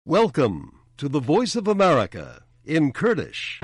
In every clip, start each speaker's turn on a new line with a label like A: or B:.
A: Welcome to the Voice of America in Kurdish.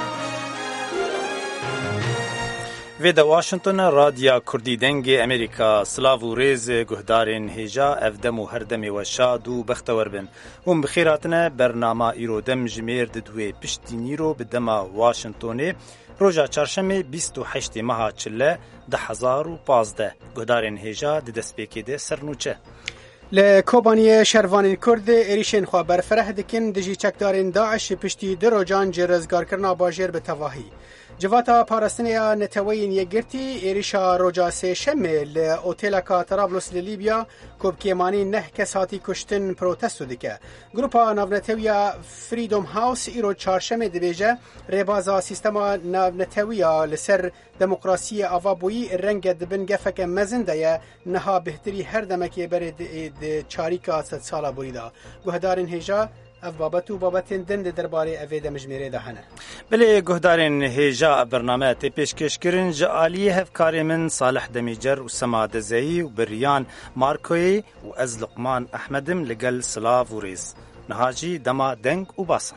B: ویدا واشنطن رادیا کردی دنگ امریکا سلاو و ریز گهدارین هیجا افدم و هردم و شاد و بختور بن هم بخیراتنا برنامه ایرو دم جمیر ددوی پشتینی رو بدما واشنطنه روژا چارشمه 28 ماه چله 2015 گهدارین هیجا ددسپیکی ده سرنوچه
C: لکوبانی شروان کرد ایریشن خواه برفره دکن دجی چکدارین داعش پشتی دروجان جرزگار کرنا باجر به تواهی جواتا پارستنیا نتوین یگرتی ایریشا روجا سه شمه لأوتیلکا طرابلس لیبیا کوبکیمانی نه کس هاتی کشتن پروتستو دکه گروپا ناونتویا فریدوم هاوس ایرو چارشمه دبیجه ریبازا سیستما ناونتویا لسر دموکراسی آوابویی رنگ دبن گفک مزنده نها بهتری هر دمکی برد چاریکا ست سالا بوریدا گوهدارین هیجا اف بابتو بابتین دند درباره اوید مجمیره دهنه
B: بله گهدارین هیجا برنامه تی پیشکش کرن جعالی هفکاری من صالح دمیجر و سماد زایی و بریان مارکوی و از لقمان احمدم لگل سلاو و ریز نهاجی دما دنگ و باسن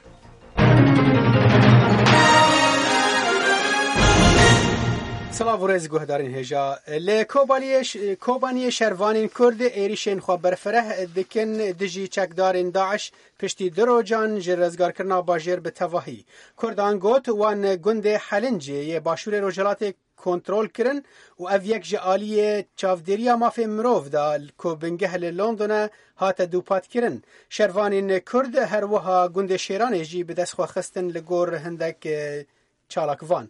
C: سلاو و ریز گوهدارین هیجا لکوبانی شروانین کرد ایریشن خواه برفره دکن دجی چکدارین داعش پشتی دروجان جرزگار کرنا باجر به تواهی کردان گوت وان گند حلنجی یه باشور روجلات کنترول کرن و او یک جعالی چافدریا مافی مروف دا کو بنگه لندن هات دوپات کرن شروانین کرد هر وها گند شیران جی به دست خواه خستن لگور هندک چالاکوان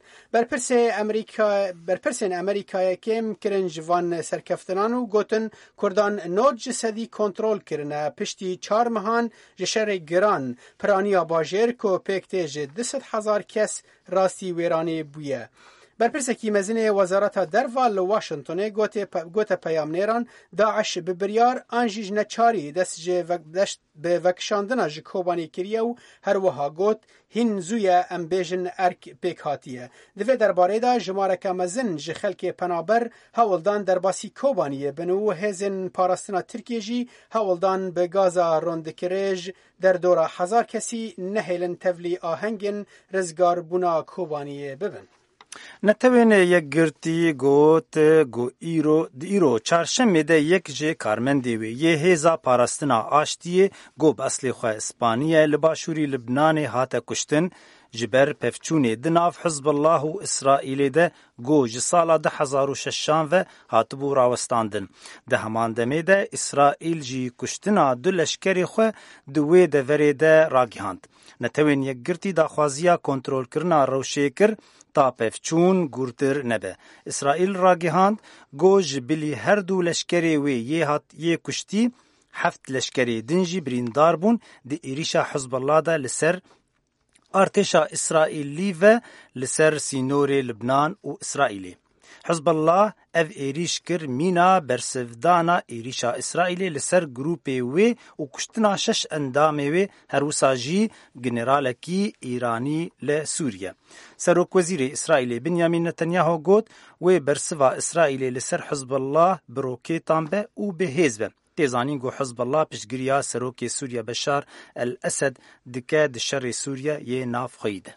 C: برپرسین امریکای کم کرن جوان سرکفتنان و گوتن کردان نوت جسدی کنترول کرنه پشتی 4 مهان جشر گران پرانیا باجر کو پیکته جد 200,000 کس راستی ویرانی بویه برپرسکی مزین وزارت دروال واشنطن گوت پیام نیران داعش ببریار آنجیج نچاری دست به وکشاندن از کوبانی کریه و هر وها گوت هین زوی امبیجن ارک پیک هاتیه دوی درباره دا جمارک مزن جخلک پنابر هولدان درباسی کوبانیه بنو هزن پاراستنا ترکیه جی هولدان به گازا روندکریج در دوره 1000 کسی نهیلن تولی آهنگن رزگار بونا کوبانیه ببن
B: نتوین یک گرتی گوت گو ایرو چارشنبه ده یک جه کارمندی وی یه هزا پاراستنا آشتیه گو باصلی خواه اسپانیه لباشوری لبنان هاته کشتن جبر پفچونی دناف حزب الله و اسرائیل ده گو جسالا 2006 و هاتبو راوستاندن ده همان دمه ده اسرائیل جی کشتنا دو لشکری خواه دوی ده وری ده راگیهاند نتوین یک گرتی دا خوازیا کنترول کرنا روشه کر تا پفچون گورتر نبه اسرائیل راگیهاند گو جبلی هر دو لشکری وی یه کشتی 7 لشکری دنجی بریندار بون ده ایریشا حزب الله ده لسر ارتشا اسرائیلی و لسر سینور لبنان و اسرائیلی حزب الله اف ایریش کر مینا برسفدانا ایریشا اسرائیلی لسر گروپی وی و کشتنا 6 اندامی وی هروساجی گنرالکی ایرانی لسوریه سروک وزیر اسرائیلی بنیامین نتانیاهو گوت وی برسوا اسرائیلی لسر حزب الله بروکیتان به و به حزب تیزانین گو حزب الله پشگریا سروک سوریا بشار الاسد دکه دشر سوریا یه ناف خیده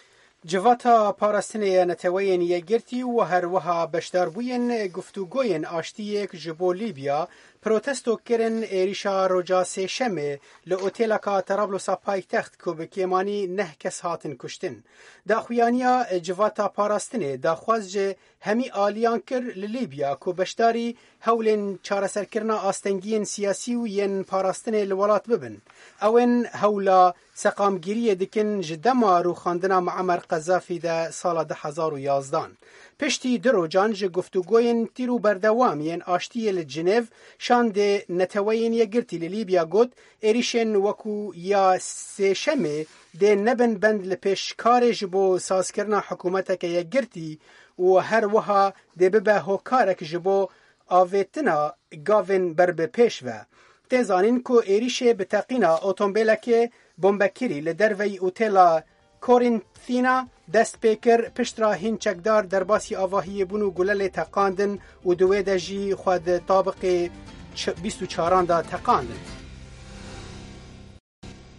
C: جواتا پاراستنی نتوین یگرتی و هر وها بشدار بوین گفتگوین آشتیک جبو لیبیا پروتستو کرن ایریشا روجا سه شمه لأوتیلکا طرابلس پایتخت کو بکیمانی نه کس هاتن کشتن دا خویانیا جواتا پاراستنی دا خواز همی آلیان کر لیبیا کو بشداری هولن چارسر کرنا آستنگین سیاسی و ین پاراستنی لولات ببن اوین هولا سقامگیری دکن جدما رو خاندنا معمر قذافی ده سال 2011 پشتی دروجان جه گفتگوین تیرو بردوام ین آشتی لجنیو شانده نتوین یگرتی لیبیا گود ایریشن وکو یا سیشمه ده نبن بند لپش کارش بو ساز کرنا حکومتک یگرتی و هر وها ده ببه هوکارک جبو آویتنا گاوین بر بپیش و تزانین کو ایریشه بتقینا اوتومبیلک بومبکری لدروی اوتیلا کورینتینا دست پیکر پشترا هین چکدار در باسی آواهی بونو گلل تقاندن و دوی دا جی خود طابق 24 دا تقاندن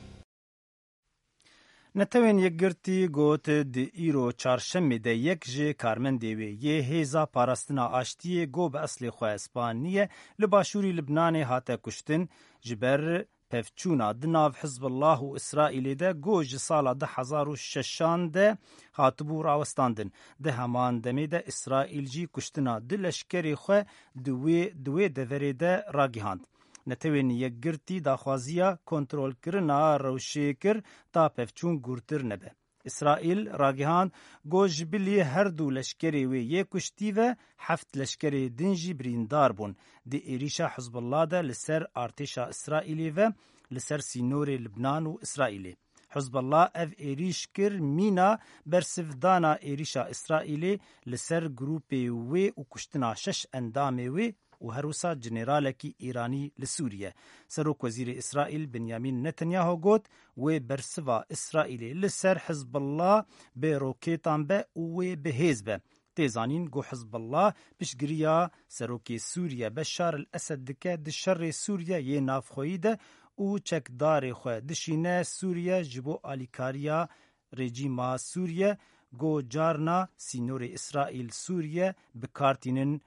B: نتوین یکگرتی گوت دی ایرو چارشنبه ده یک جه کارمندی وی یه هیزا پاراستنا آشتیه گو به اصل خواه اسپانیه لباشوری لبنان هاته کشتن جبر پفچونا دناو حزب الله و اسرائیل ده گوج سالا 2006 ده هاتبو راوستاندن ده همان دمی ده اسرائیل جی کشتنا دلشکری خواه دوی دوری ده راگیهاند. نتوین یکگرتی داخوازیا کنترول کرنا روشه کر تا پفچون گورتر نبه. اسرائیل راگیهان گوش بلی هر دو لشکری وی یک کشتی و 7 لشکری دنجی بریندار بون. دی ایریشا حزب الله ده لسر ارتشا اسرائیلی و لسر سینور لبنان و اسرائیلی. حزب الله اف ایریش کر مینا برسفدانا ایریشا اسرائیلی لسر گروپی وی و کشتنا 6 اندامی وی و هروسا جنرالکی ایرانی لسوریه. سروک وزیر اسرائیل بنیامین نتنیاهو گوت و برسوا اسرائیلی لسر حزب الله به روکیتان به و به حزب. تیزانین گو حزب الله پشگریا سروکی سوریه بشار الاسد دکه دشر سوریه یه نافخویی ده او چکدار خواه دشینه سوریه جبو آلیکاریا رژیما سوریه گو جارنا سینور اسرائیل سوریه بکارتینن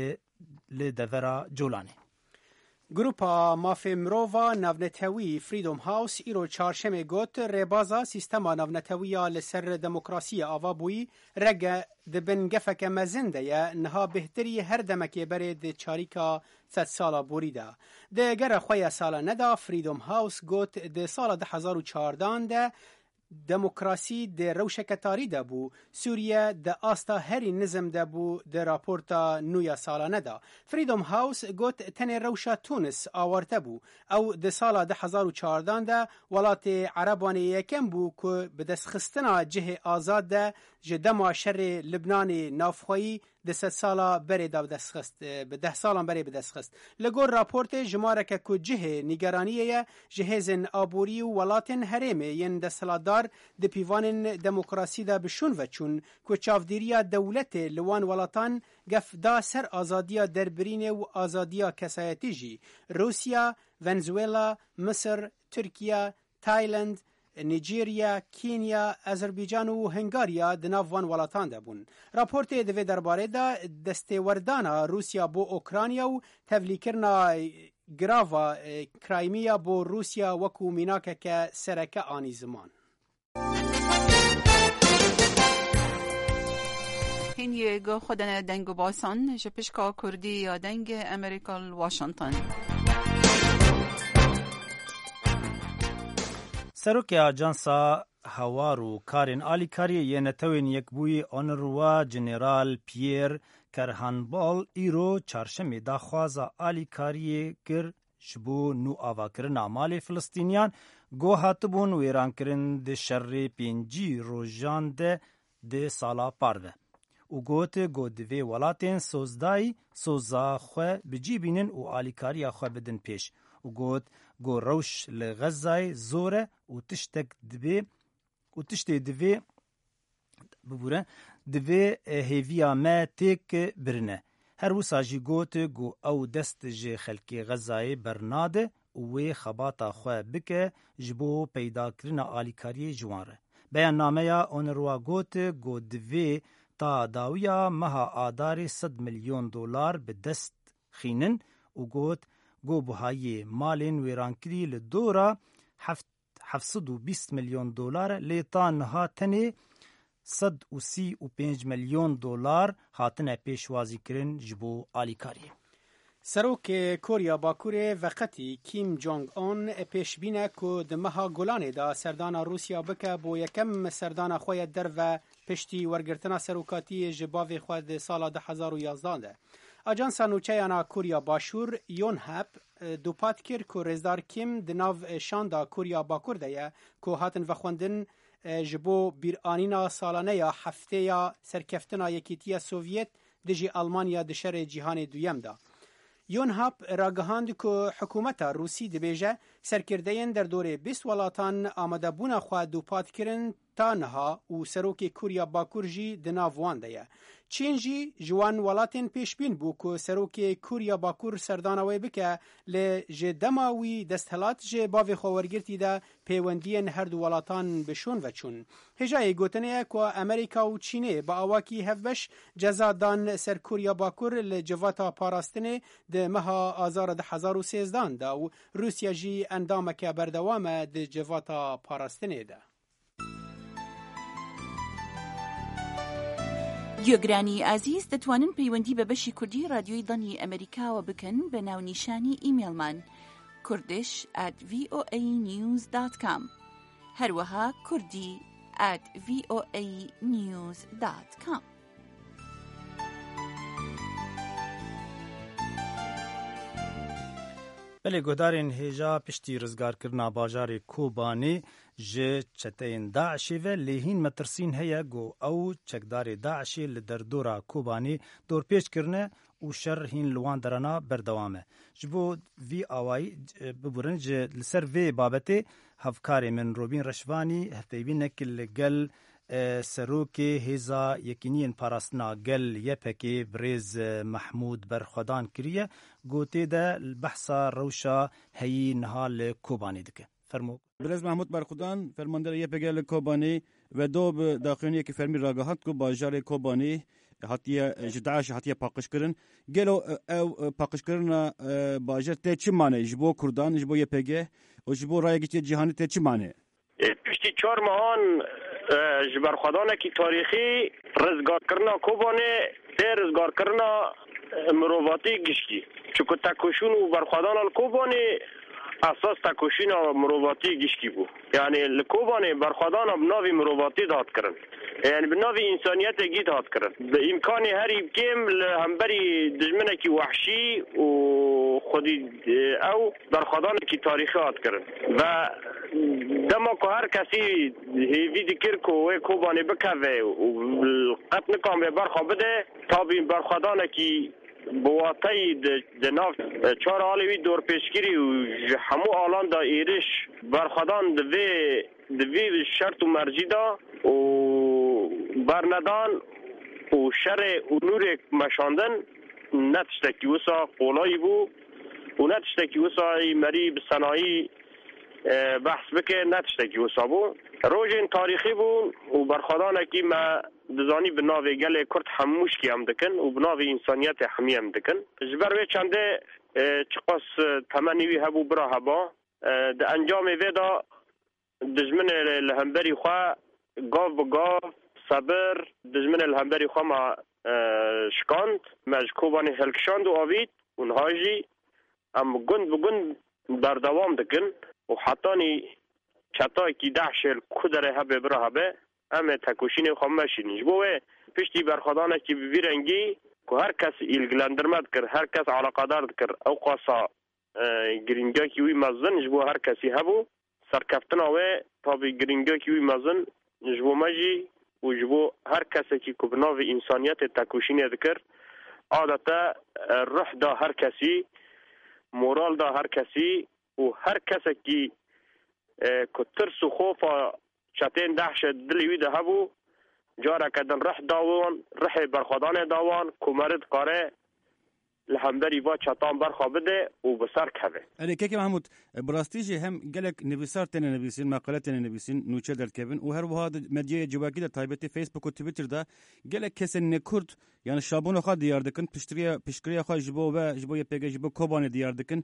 B: لدورا جولانی.
C: گروپا مافی مرووا نونتوی فریدوم هاوس ایرو چارشم گوت ربازا سیستما نونتویا لسر دموکراسی آوابوی رگه دبن گفک مزنده یا نها بهتری هر دمکی برد چاریکا 100 سالا بوریده. ده گر خوی سالا ندا فریدوم هاوس گوت ده سالا 2014 ده دموکراسی ده روشکتاری ده بو سوریه ده آستا هری نظم ده بو ده راپورتا نویا سالانه ده. فریدوم هاوس گوت تن روشا تونس آورته بو او ده سالا 2014 ده ولات عربان یکم بو که به دست خستنا جه آزاد ده جدما شر لبنان نافخویی ده 100 سالا بری ده بدست خست به 10 سالان بری بدست خست لگور راپورت جماره که که جه نگرانیه جهزن آبوری و ولاتن هرمه ین دستلادار ده پیوان دموکراسی ده بشون و چون که چافدیریا دولت لوان ولاتان گف دا سر آزادیا دربرین و آزادیا کسایتی جی روسیا، ونزوئلا، مصر، ترکیه، تایلند، نیجریه، کینیا، آذربایجان و هنگاریا دناوان ولاتان ده بون. راپورت دوی درباره ده دستوردانا روسیا بو اوکراینیا و تفلیکرنا گراوا کرایمیا بو روسیا وکو میناکه که سرکه آنی زمان.
D: هین یگو خودن دنگو باسان جپشکا کردی یا دنگ امریکا واشنطن.
B: سروک آجانسا هوارو کارین آلیکاری یه نتوین یک بوی آنروا جنرال پیر کرهانبال ایرو چارشمی داخوازا آلیکاری گر شبو نو آوا کرن آمال فلسطینیان گو هاتبون ویران کرن ده شر پینجی روژان ده سالا پارده. او گوت گو دوی ولاتین سوزدائی سوزا خواه بجی بینن و آلیکاری خواه بدن پیش. او گوت گو روش لغزای زوره و تشتک دوی ببوره دوی هیویا ما تیک برنه. هر وسا جی گوت گو او دست جی خلکی غزای برناده و خباتا خواه بکه جبو پیدا کرن آلیکاری جوانره. بیان نامه یا اونروا گوت گو دوی تا داویا مها آدار 100 میلیون دلار به دست خینن و گوت گو بهایی مالین ویرانکری لدورا 720 میلیون دلار لیتان هاتنی 135 میلیون دلار هاتنه پیشوازی کرن جبو آلیکاری.
C: سروک کوریا باکور وقتی کیم جونگ اون پیشبینه که دمها گلانه دا سردانا روسیا بکه بو یکم سردانا خوی در و پشتی ورگرتنا سروکاتی جباوی خود سال 2011 ده. آجانسا نوچهانا کوریا باشور یون هپ دوپات کر که رزدار کیم دناو شاندا کوریا باکور ده که هاتن و خوندن جبو بیرانینا سالانه یا هفته یا سرکفتنا یکیتی سوویت دجی آلمانیا دشر جهان دویم ده. یون هاپ راگهاند که حکومت روسی دبیجه سرکردین در دوره 20 ولاتان آمده بونا خواه دوپات کرن تانها و سروک کوریا باکور جی دناوان ده. چین جی جوان ولاتین پیشبین بو که سروک کوریا باکور سردانوی بکه لجدماوی دستهلات جه باوی خوارگرتی ده پیوندین هر دو ولاتان بشون و چون. هجای گوتنه که امریکا و چینه با آواکی هفوش جزا دان سر کوریا باکور لجواتا پاراستنه ده مها آزار ده 2013 ده و روسیا جی اندامه که بردوامه ده جواتا پاراستنه ده.
E: گوێگرانی ئازیز دەتوانن پەیوەندی بە بەشی کوردی رادیۆی دڵی ئەمریکاوە بکەن بە ناونیشانی ئیمێلمان kurdish@voanews.com هەروەها kurdi@voanews.com.
B: بله گودارین هجا پشتی رزگارکرنا باجار کوبانی جه چتین داعشی و لیهین مترسین هیا گو او چکدار داعشی لدردورا کوبانی دور پیش کرنه و شر هین لوان درنا بردوامه. جبو وی آوائی ببورن جه لسر وی بابته هفکار من روبین رشوانی هفیبین نکل گل سروک هزا یکینین پاراستنا گل یپکی بریز محمود برخدان کریه گوته ده البحثا روشا هی نهال کوبانی دکه. فرمو
F: بریز محمود برخدان فرماندار یپگل کوبانی و دو داخلینی که فرمی راگهات کو باجار کوبانی هاتیه جداش هاتیه پاکش کردن گلو او پاکش کردن باجار ته چی معنی جبو کردان جبو یپگه و جبو رای گیتی جهانی ته چی معنی
G: پشتی 4 ماهان جبر خدانه کی تاریخی رزگار کرنا کوبانه رزگار کرنا مروواتی گشتی چون تکوشون و برخدان کوبانه اساس تکوشین مروواتی گشتی بود یعنی لکوبانه برخدان بناوی مروواتی داد کردن یعنی بناوی انسانیت گی داد کردن به امکان هری کم همبری دجمنه کی وحشی و خودی او برخدان کی تاریخی داد کردن و دما که هر کسی هیوی دکر که کوبانه بکوه و قط نکام به برخوا بده تا بین برخدانه کی بواتی ده ناف 4 آلوی دور پیشگیری و همو آلان دا ایرش برخدان دوی شرط و مرجی دا و برندان و شر و نور مشاندن نتشتکی وسا قولایی بو و نتشتکی وسا مری بسنایی بحث بکه نتشتکی وسا بو روژین تاریخی بو و برخدان اکی ما دزانی بناوی گل کرد هموش کی هم دکن و بناوی انسانیت همی هم دکن جبر وی چنده چقاس تمنیوی هبو برا هبا ده انجام ویدا دجمن الهمبری خواه گاف بگاف صبر دجمن الهمبری خواه ما شکاند مجکوبانی هلکشاند و آوید اونهاجی ام گند بگند بردوام دکن و حتانی چطای کی 10 شل کدره هبه برا هبه ام تکوشین خامشین جبوه پشتی برخدانه کی بیرنگی که هر کس ایلگلندرمد کر هر کس علاقادار کر او قاسا گرینگا کی وی مزن جبو هر کسی هبو سرکفتن اوه تابی گرینگا کی وی مزن جبو مجی و جبو هر کسی کی کبناو انسانیت تکوشین دکر عادتا روح دا هر کسی مورال دا هر کسی و هر کسی کی که ترس و خوفا چتین 10 دلیوی ده هبو جارا کدن رح داوان رح برخدان داوان کمرد قاره لهمبری با چتان برخوا بده و بسر کبه
F: اره که محمود براستیجی هم گلک نویسار تنه نویسین مقاله تنه نویسین نوچه در کبن و هر وها مدیه جواکی در تایبتی فیسبوک و تویتر دا گلک کسن نکرد یعنی شابون خواه دیار دکن پشتری خواه جبو و جبو یپیگه جبو کوبان دیار دکن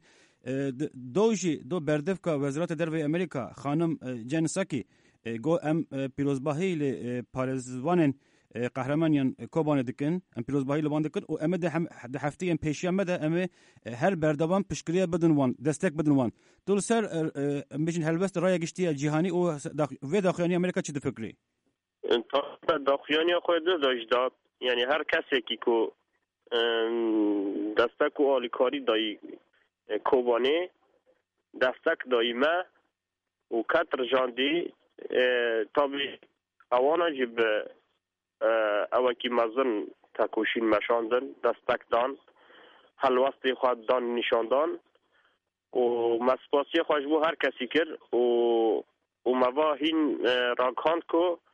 F: دو بردف که وزارت دروی امریکا خانم جن ساکی گو ام پیروزباهی پارزوانن قهرمانیان کوبان دکن ام پیروزباهی لوان دکن و ام ده هفته پیشیان مده ام هر بردوان پشکریه بدن وان دستک بدن وان دول سر میشن هلوست رای گشتی جهانی و داخلی امریکا چی فکری
G: داخلی خود داشت یعنی هر کسی که کو دستک و آلیکاری دای کوبانه دستک دایمه و کتر جاندی طبعی اوانا جب اوکی مزن تکوشین مشاندن دستک دان حلوستی خواهد دان نشاندان و مسپاسی خواهش بو هر کسی کرد و مواهین راکاند که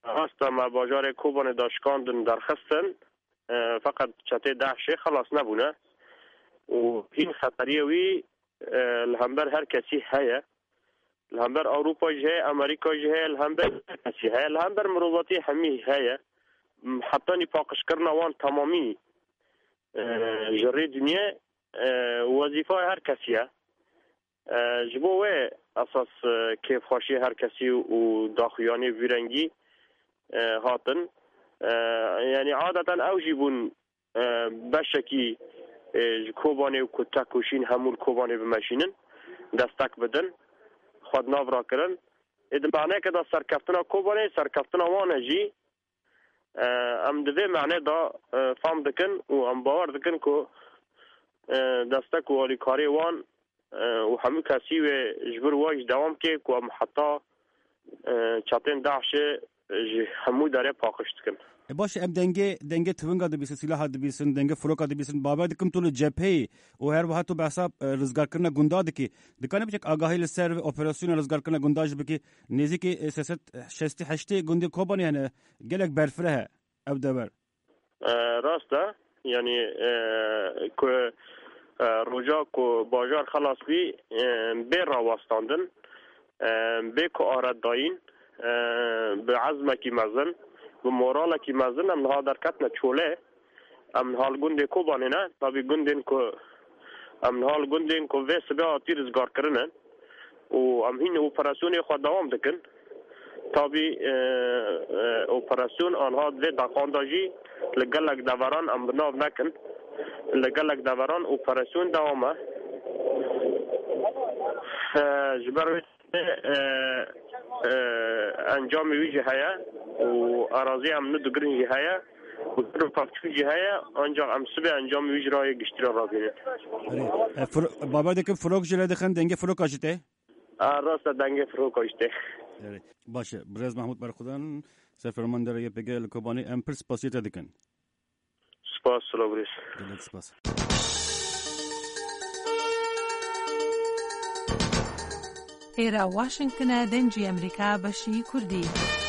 G: هستا ما باجار کوبان داشکاندن درخستن فقط چته داعش خلاص نبونه و این خطریه وی الهمبر هر کسی هیا الهمبر اروپا جه امریکا جه الهمبر کسی هیا الهمبر مروباتی همی هیا حتی نپاقش کرنا وان تمامی جری دنیا وظیفه هر کسیه جبوه اساس کیف خوشی هر کسی و داخیانی ویرنگی هاتن یعنی عادتا او جیبون بشکی کوبانه و کتاکوشین همون کوبانه بمشینن دستک بدن خود ناورا کرن ادن معنی که دا سرکفتنا کوبانه سرکفتنا وانه جی ام دوی معنی دا فهم دکن و ام باور دکن که دستک و آلی کاری وان و همه کسی و جبر واج دوام که که ام حتی چطین داعش همو داره پاکشت کن
F: باشه ام دنگه تونگا دبیسن سلاح دبیسن دنگه فروکا دبیسن بابا دکم تو جبهه و هر وقت تو بحثا رزگار کرنا گنداد کی دکانه بچک آگاهی لسر اپراسیون رزگار کرنا گنداج بکی نزدیک سیاست 68 گندی کوبانی هنه گلک برفره او دبر
G: راسته یعنی که روجا کو بازار خلاص بی به راوستاندن به کو آرد داین به عزم کی مزن و مورال کی مزن ام ها درکت نه چوله ام حال گنده کو بانه نه تابی گندن کو ام حال گندن کو وس به آتیر زگار کرنن و ام هین اپراسیون خود دوام دکن تابی اپراسیون آنها دوی داقانداجی لگلک دوران ام بناو نکن لگلک دوران اپراسیون دوامه جبر انجام ویجه هیا و اراضی هم ندگرین جه هیا و در پاکچو جه هیا انجام ام سبه انجام ویجه رای گشتر را بینید
F: بابا دکم فروک جله دخن دنگه فروک آجته؟
G: راست دنگه فروک آجته
F: باشه برز محمود برخودان سرفرمان داره یه بگه لکوبانی ام پر سپاسیت دکن
G: سپاس سلابریس
F: سپاس
H: ئێرە واشنگتنە دەنجی ئەمریکا بەشی کوردی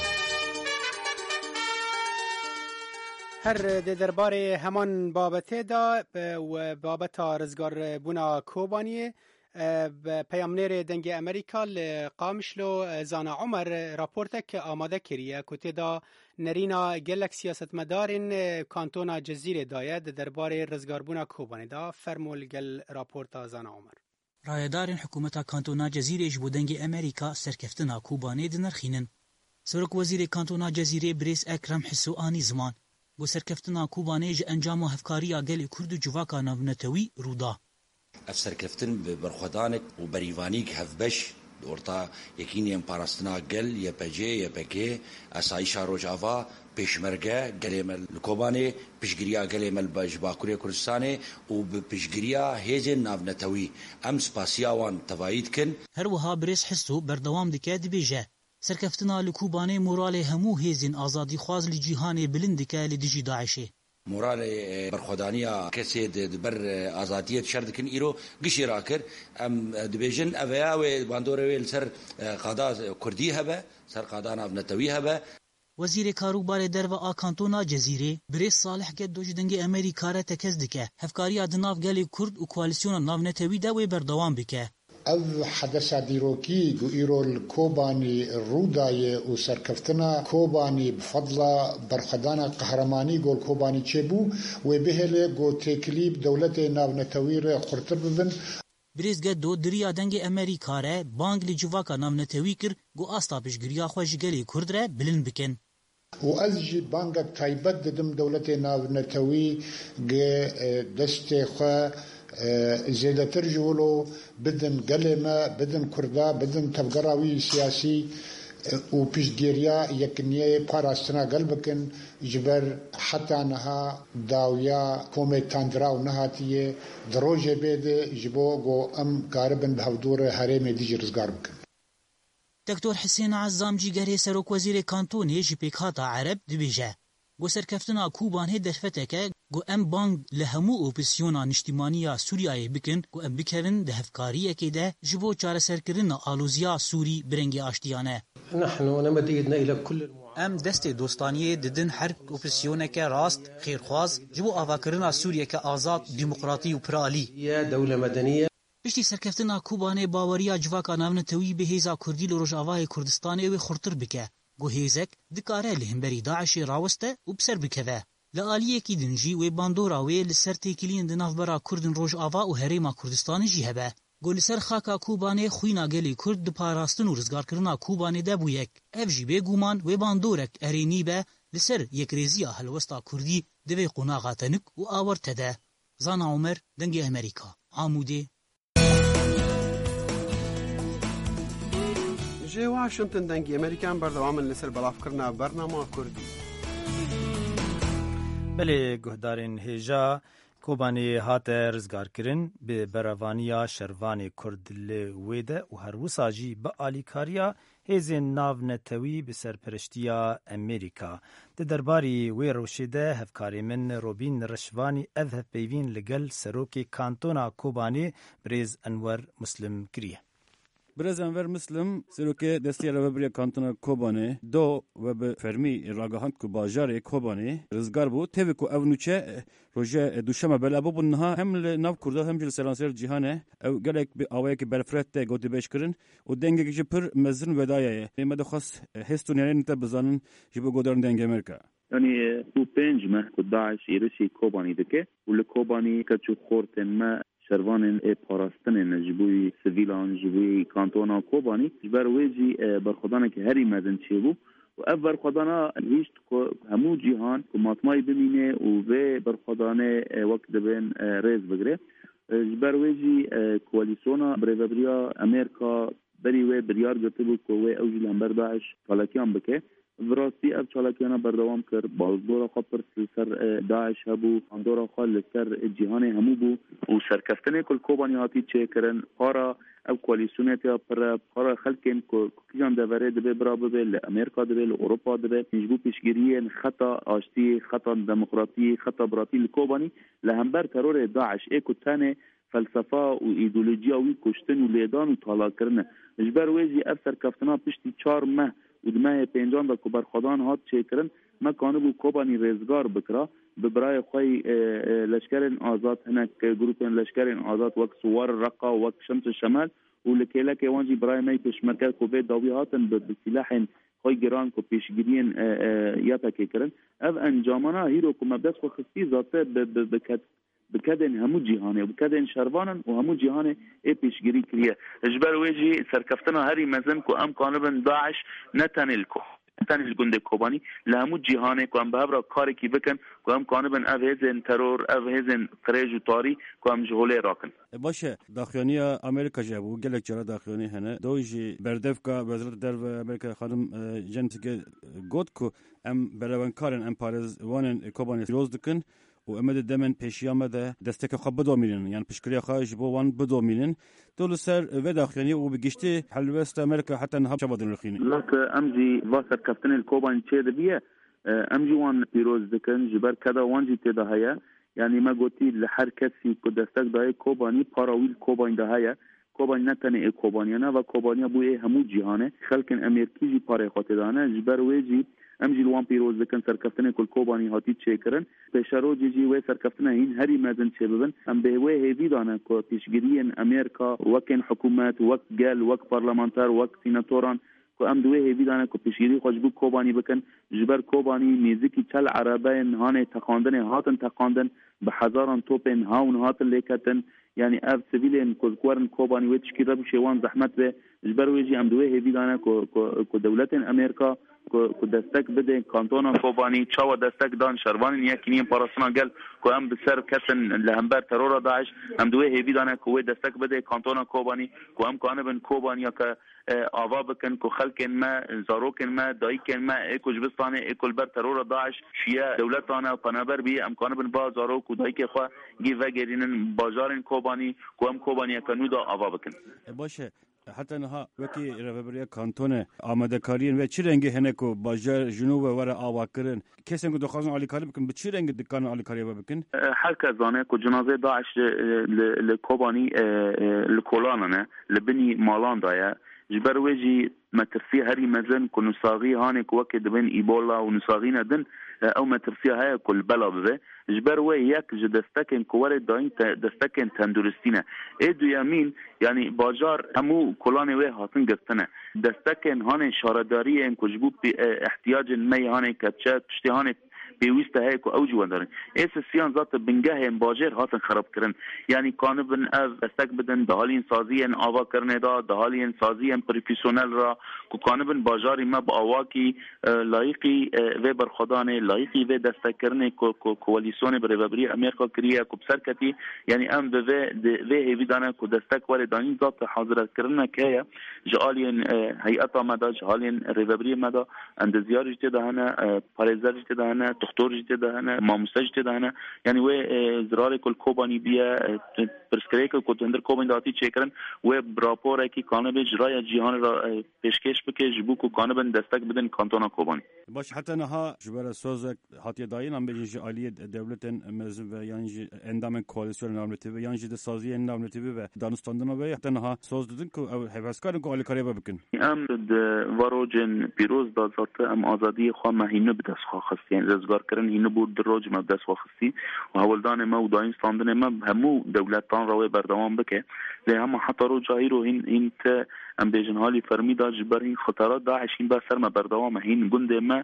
C: هر درباره همان بابته دا و بابت رزگار بونا کوبانی پیامنیر دنگ امریکا قامشلو زانا عمر راپورته که آماده کریه کتی دا نرینا گلک سیاست مدارین کانتونا جزیره داید درباره رزگار بونا کوبانی دا فرمول گل راپورتا زانا عمر
I: رایدارین حکومتا کانتونا جزیره بو دنگ امریکا سرکفتنا کوبانی دنرخینن سرک وزیر کانتونا جزیره بریس اکرم حسو آنی زمان بو سرکفتنا کوبانی ج انجام هفکاریا گل کورد جواکا ناونتوی رودا
J: السركفتن برخدانك وبريفانيك هفبش دورتا يكيني امبارستنا قل يبجي يبكي اسايشا روجافا بيشمرقه قليمل الكوباني بشجريا قليمل باكوريا كردستاني وبشجريا هيزن نافنتوي امس باسياوان تفايدكن
I: هروها بريس حسو بردوام دكاد بيجه سركفتنا الكوباني مورالي همو هيزن ازادي خواز لجيهاني بلندك لدجي داعشي
J: مورال برخدانيا كسيد بر ازاديت شردكن ايرو قشي راكر ام دبيجن افياوي باندوروي سر قادا كردي هبه سر قادا نافنتوي هبه
I: وزیر کاروبار درو آکانتونا جزیره بریس صالح که دوج دنگ امریکا را تکز دکه هفکاری ادناف گلی کرد و کوالسیون ناونتوی دوی بردوام بکه
K: او حدث دیروکی گو ایرو الكوباني روداي و سركفتنا كوباني بفضل برخدانا قهرماني گو الكوباني چبو و بهله گو تکلیب دولت ناونتویر خورتر ببن
I: بریز گد دو دریا دنگ امریکا را بانگ لجواکا ناونتوی کر گو آستا پشگریا خوش گلی کرد را بلن بکن
K: و از جی بانگ تایبت ددم دولت ناونتوی دست خواه زیادتر جولو بدن قلمه بدن کردا بدن تفقراوی سیاسی و پیشگیریا یکنیه پاراستنا قلبکن جبر حتی نها داویا کومه تاندراو نهاتیه دروجه بیده جبو گو ام قاربن بهودور حریم دیجی رزگار بکن
I: دکتور حسین عزام جیگری سروک وزیر کانتونی جی هاتا عرب دبیجه گو سرکفتنا کوبان هی دفته گو ام بانگ لهمو اپسیونا نشتیمانیا سوریای بکن گو ام بکرن ده هفکاریه که ده جبو چاره سرکرن آلوزیا سوری برنگی آشتیانه
L: نحن نمد ايدنا الى كل
I: ام دست دوستانیه ددن هر اپوزیسیونک راست خیرخواز جبو آواکرنا سوریه که آزاد دموکراتی و پرالی
L: دولة مدنية
I: پشتی سرکفتنا کوبانه باوریا جواکا ناونتوی به هیزا کردی لروجاوای کردستانه و خورتر بکه گو هیزک دکاره لهمبری داعش راوسته و بسر بکوه لآلیه کی دنجی و باندورا و لسر تیکلین دنافبرا کردن روجاوا و هریما کردستان جی هبه گو لسر خاکا کوبانه خوینا گلی کرد دپاراستن و رزگار کرنا کوبانه دبو یک اف جی به گومان و باندورک ارینی به لسر یک ریزیا هلوستا کردی دوی قناغا تنک و آور تده زانا عمر دنگ امریکا عموده
L: جي واشنطن دنگی امریکان بردوام لسر بلاف کرنا برنامه کردی
B: بله گهدارین هیجا کوبانی هات رزگار کرن به براوانیا شروان کردل ویده و هر وساجی با آلیکاریا هیزین ناو نتوی به سرپرشتیا امریکا ده درباری وی روشیده هفکاری من روبین رشوانی اذهب بیوین لگل سروکی کانتونا کوبانی بریز انور مسلم کریه
F: برز انور مسلم سروکه دستی رهبری کانتونا کوبانه دو و به فرمی راگهاند کو باجار کوبانه رزگار بود تهی کو اونوچه روزه دوشنبه بلابو بنها هم لناو کرده هم جل سلانسر جهانه او گلک به آوای که برفرت گوتی بش کرن و دنگه که پر مزن ودایه مده خاص هستونیان نت بزنن جبو گودرن دنگ امریکا
M: يعني تو بنج ما كداعش يرسي كوباني دكه ولكوباني كتشو خورتن ما شروان پاراستن نجبوی سویلان جبوی کانتونا کوبانی جبر ویجی برخدانه که هری مدن چه بو و اف برخدانه هیچ همو جهان که ماتمای بمینه و به برخدانه وقت دبن ریز بگره جبر ویجی کوالیسونا بریوبریا امریکا بری و بریار گرته بو که و اوجی لنبر داعش طالکیان بکه براستی اف چالاکیانا بردوام کرد بازدورا خواه پر سر داعش هبو اندورا خواه لسر جهان همو بو و سرکفتنه کل کوبانی هاتی چه کرن پارا او کوالیسونیت یا پارا خلکین که کجان دوره دبه برا ببه لامریکا دبه لاوروپا دبه نجبو پیشگیری خطا آشتی خطا دموکراتی خطا براتی لکوبانی لهمبر ترور داعش ایکو تانه فلسفه و ایدولوژیا وی کشتن و لیدان و طالا کرنه جبر ویزی اف سرکفتنا پشتی 4 ماه و دمه پنجان دا که برخدان هات چه کرن ما کانو بو کوبانی رزگار بکرا به برای خوی لشکر آزاد هنک گروپ لشکر آزاد وقت سوار رقا وقت شمس شمال و لکیلا که وانجی برای می پشمرکت کو به داوی هاتن به سلاح خوی گران کو پیشگیرین یاتا که کرن اف انجامنا هیرو که مبدس خو خصی ذاته بکدن همو جهانه و بکدن شروانن و همو جهانه ای پیشگیری کریه اجبر ویجی سرکفتنا هری مزن کو ام کانبن داعش نتنل کو تنش گنده کوبانی لهمو جهانه کو ام بهبرا کاری کی بکن کو ام کانبن او هزن ترور او هزن قریج و طاری کو ام جهوله راکن
F: باشه داخلانی امریکا جابو گلک جرا داخلانی هنه دوجی بردفکا وزارت در امریکا خانم جنتیک گوت کو ام بلوان کارن ام پارز وانن کوبانی روز دکن و امد دمن پیشیامه ده دستک خواب بدومینن یعنی پیشکری خواهش بوان بدومینن دول سر و داخلانی و بگشتی حلوست امریکا حتی نهاب شبادن رخینی
M: لك امجي واسر كفتن الكوبان چه دبيه امجي وان پیروز دکن جبر کدا وانجی تدهیا یعنی ما گوتی لحر کسی که دستک دای کوبانی پاراویل کوبان دهیا کوبان نتنه کوبانیانا و کوبانیا بوی همو جهانه خلکن امریکی جی پاره خاطرانه جبر ویجی امجی لوان پیروز دکن سرکفتنه کل کوبانی هاتی چه کرن پیشرو جی و سرکفتنه این هری مدن چه ببن ام به و هیوی دانه که پیشگیری امریکا وکن حکومت وک گل وک پارلمانتر وک سیناتوران که ام دوی هیوی دانه که پیشگیری خوشبو کوبانی بکن جبر کوبانی میزیکی چل عربین هانه تقاندن هاتن تقاندن به هزاران توپن هاون هاتن لیکتن یعنی اف سیویلین کوزکورن کوبانی و تشکیل رب شوان زحمت به جبر ویجی ام دوی هیوی دانه که دولت امریکا که دستک بده کانتونا کوبانی چاو دستک دان شروان یکینیم پاراسنا گل که هم بسر کسن لهمبر ترور داعش هم دوی هیوی دانه که دستک بده کانتونا کوبانی که هم کانبن کوبانی که آوا بکن که خلکن ما زاروکن ما دایکن ما ایکو جبستانه ایکو بر ترور داعش شیعه دولتانه پنابر بی هم کانبن با زاروک و دایک خواه گیوه گرینن بازارن کوبانی که هم کوبانی که نو دا آوا بکن
F: باشه حتی نها وکی رهبری کانتون آماده کارین و چی رنگی هنه کو باجر جنوب ور آوا کرن کسین کو دخوازن علی کاری بکن به چی رنگ دکان علی کاری بکن
M: هر کزانه کو جنازه داعش لکوبانی لکولانه لبنی مالان دایا جبر وجی ما ترسي هري مزن كل نصاغي هانك وكد بين إيبولا ونصاغينا دن أو ما ترسي هاي كل بلا بذا جبر وياك جدستكن كوارد داين دستكن تندرستينا إدو يمين يعني باجار همو كلاني ويه هاتن قرتنا دستكن هاني شاردارية إن كجبو احتياج مي هاني كتشات تشتي هاني بيوسته هيك أوجوا دارن السيان ذات بنجاه باجر هاتن خراب كرن يعني كانوا بن استقبلن دهالين سازيا آوا كرنه دا دهالين سازيا بروفيسيونال را كانوا بن باجاري ما بآواكي لايقي و برخدانه لايقي و دستکرنه کواليسيون بريبري أمريكا كريا كبسركتي يعني أم و هيفيدانا كدستك والداني ذات حاضر كرنا كيا جالين هيئة مدى جالين ريبري مدى عند زيارة جدا هنا باريزار جدا هنا دكتور جدا هنا ماموسا جدا هنا يعني و زرار كل كوباني بيا برسكريك كنت عند كوباني داتي تشكرن و برابور كي كانوا بجرايا جهان را پیشکش بکه جبو کو کانه بن دستک بدن کانتونا کوبانی
F: باش حتى نها جبر سوزك هاتي داين ام بيجي عاليه دولتن مزن و يعني اندام کواليسيون ناملتي و يعني د سازي ناملتي و دانستاندنا و حتى نها سوز ددن کو او هفاسکار کو الکاري بکن
M: ام د واروجن پیروز د ذات ام ازادي خو ما هینه بدس خو خصين رزگار کرن هینه بود دروج ما بدس خو خصي و هولدان ما و دانستاندنا ما همو دولتان راوي بردوام بکه له هم حتى رو جايرو هين انت ام بيجن هالي فرمي دا جبرين خطرات داعشين بسر ما بردوام هين گند ما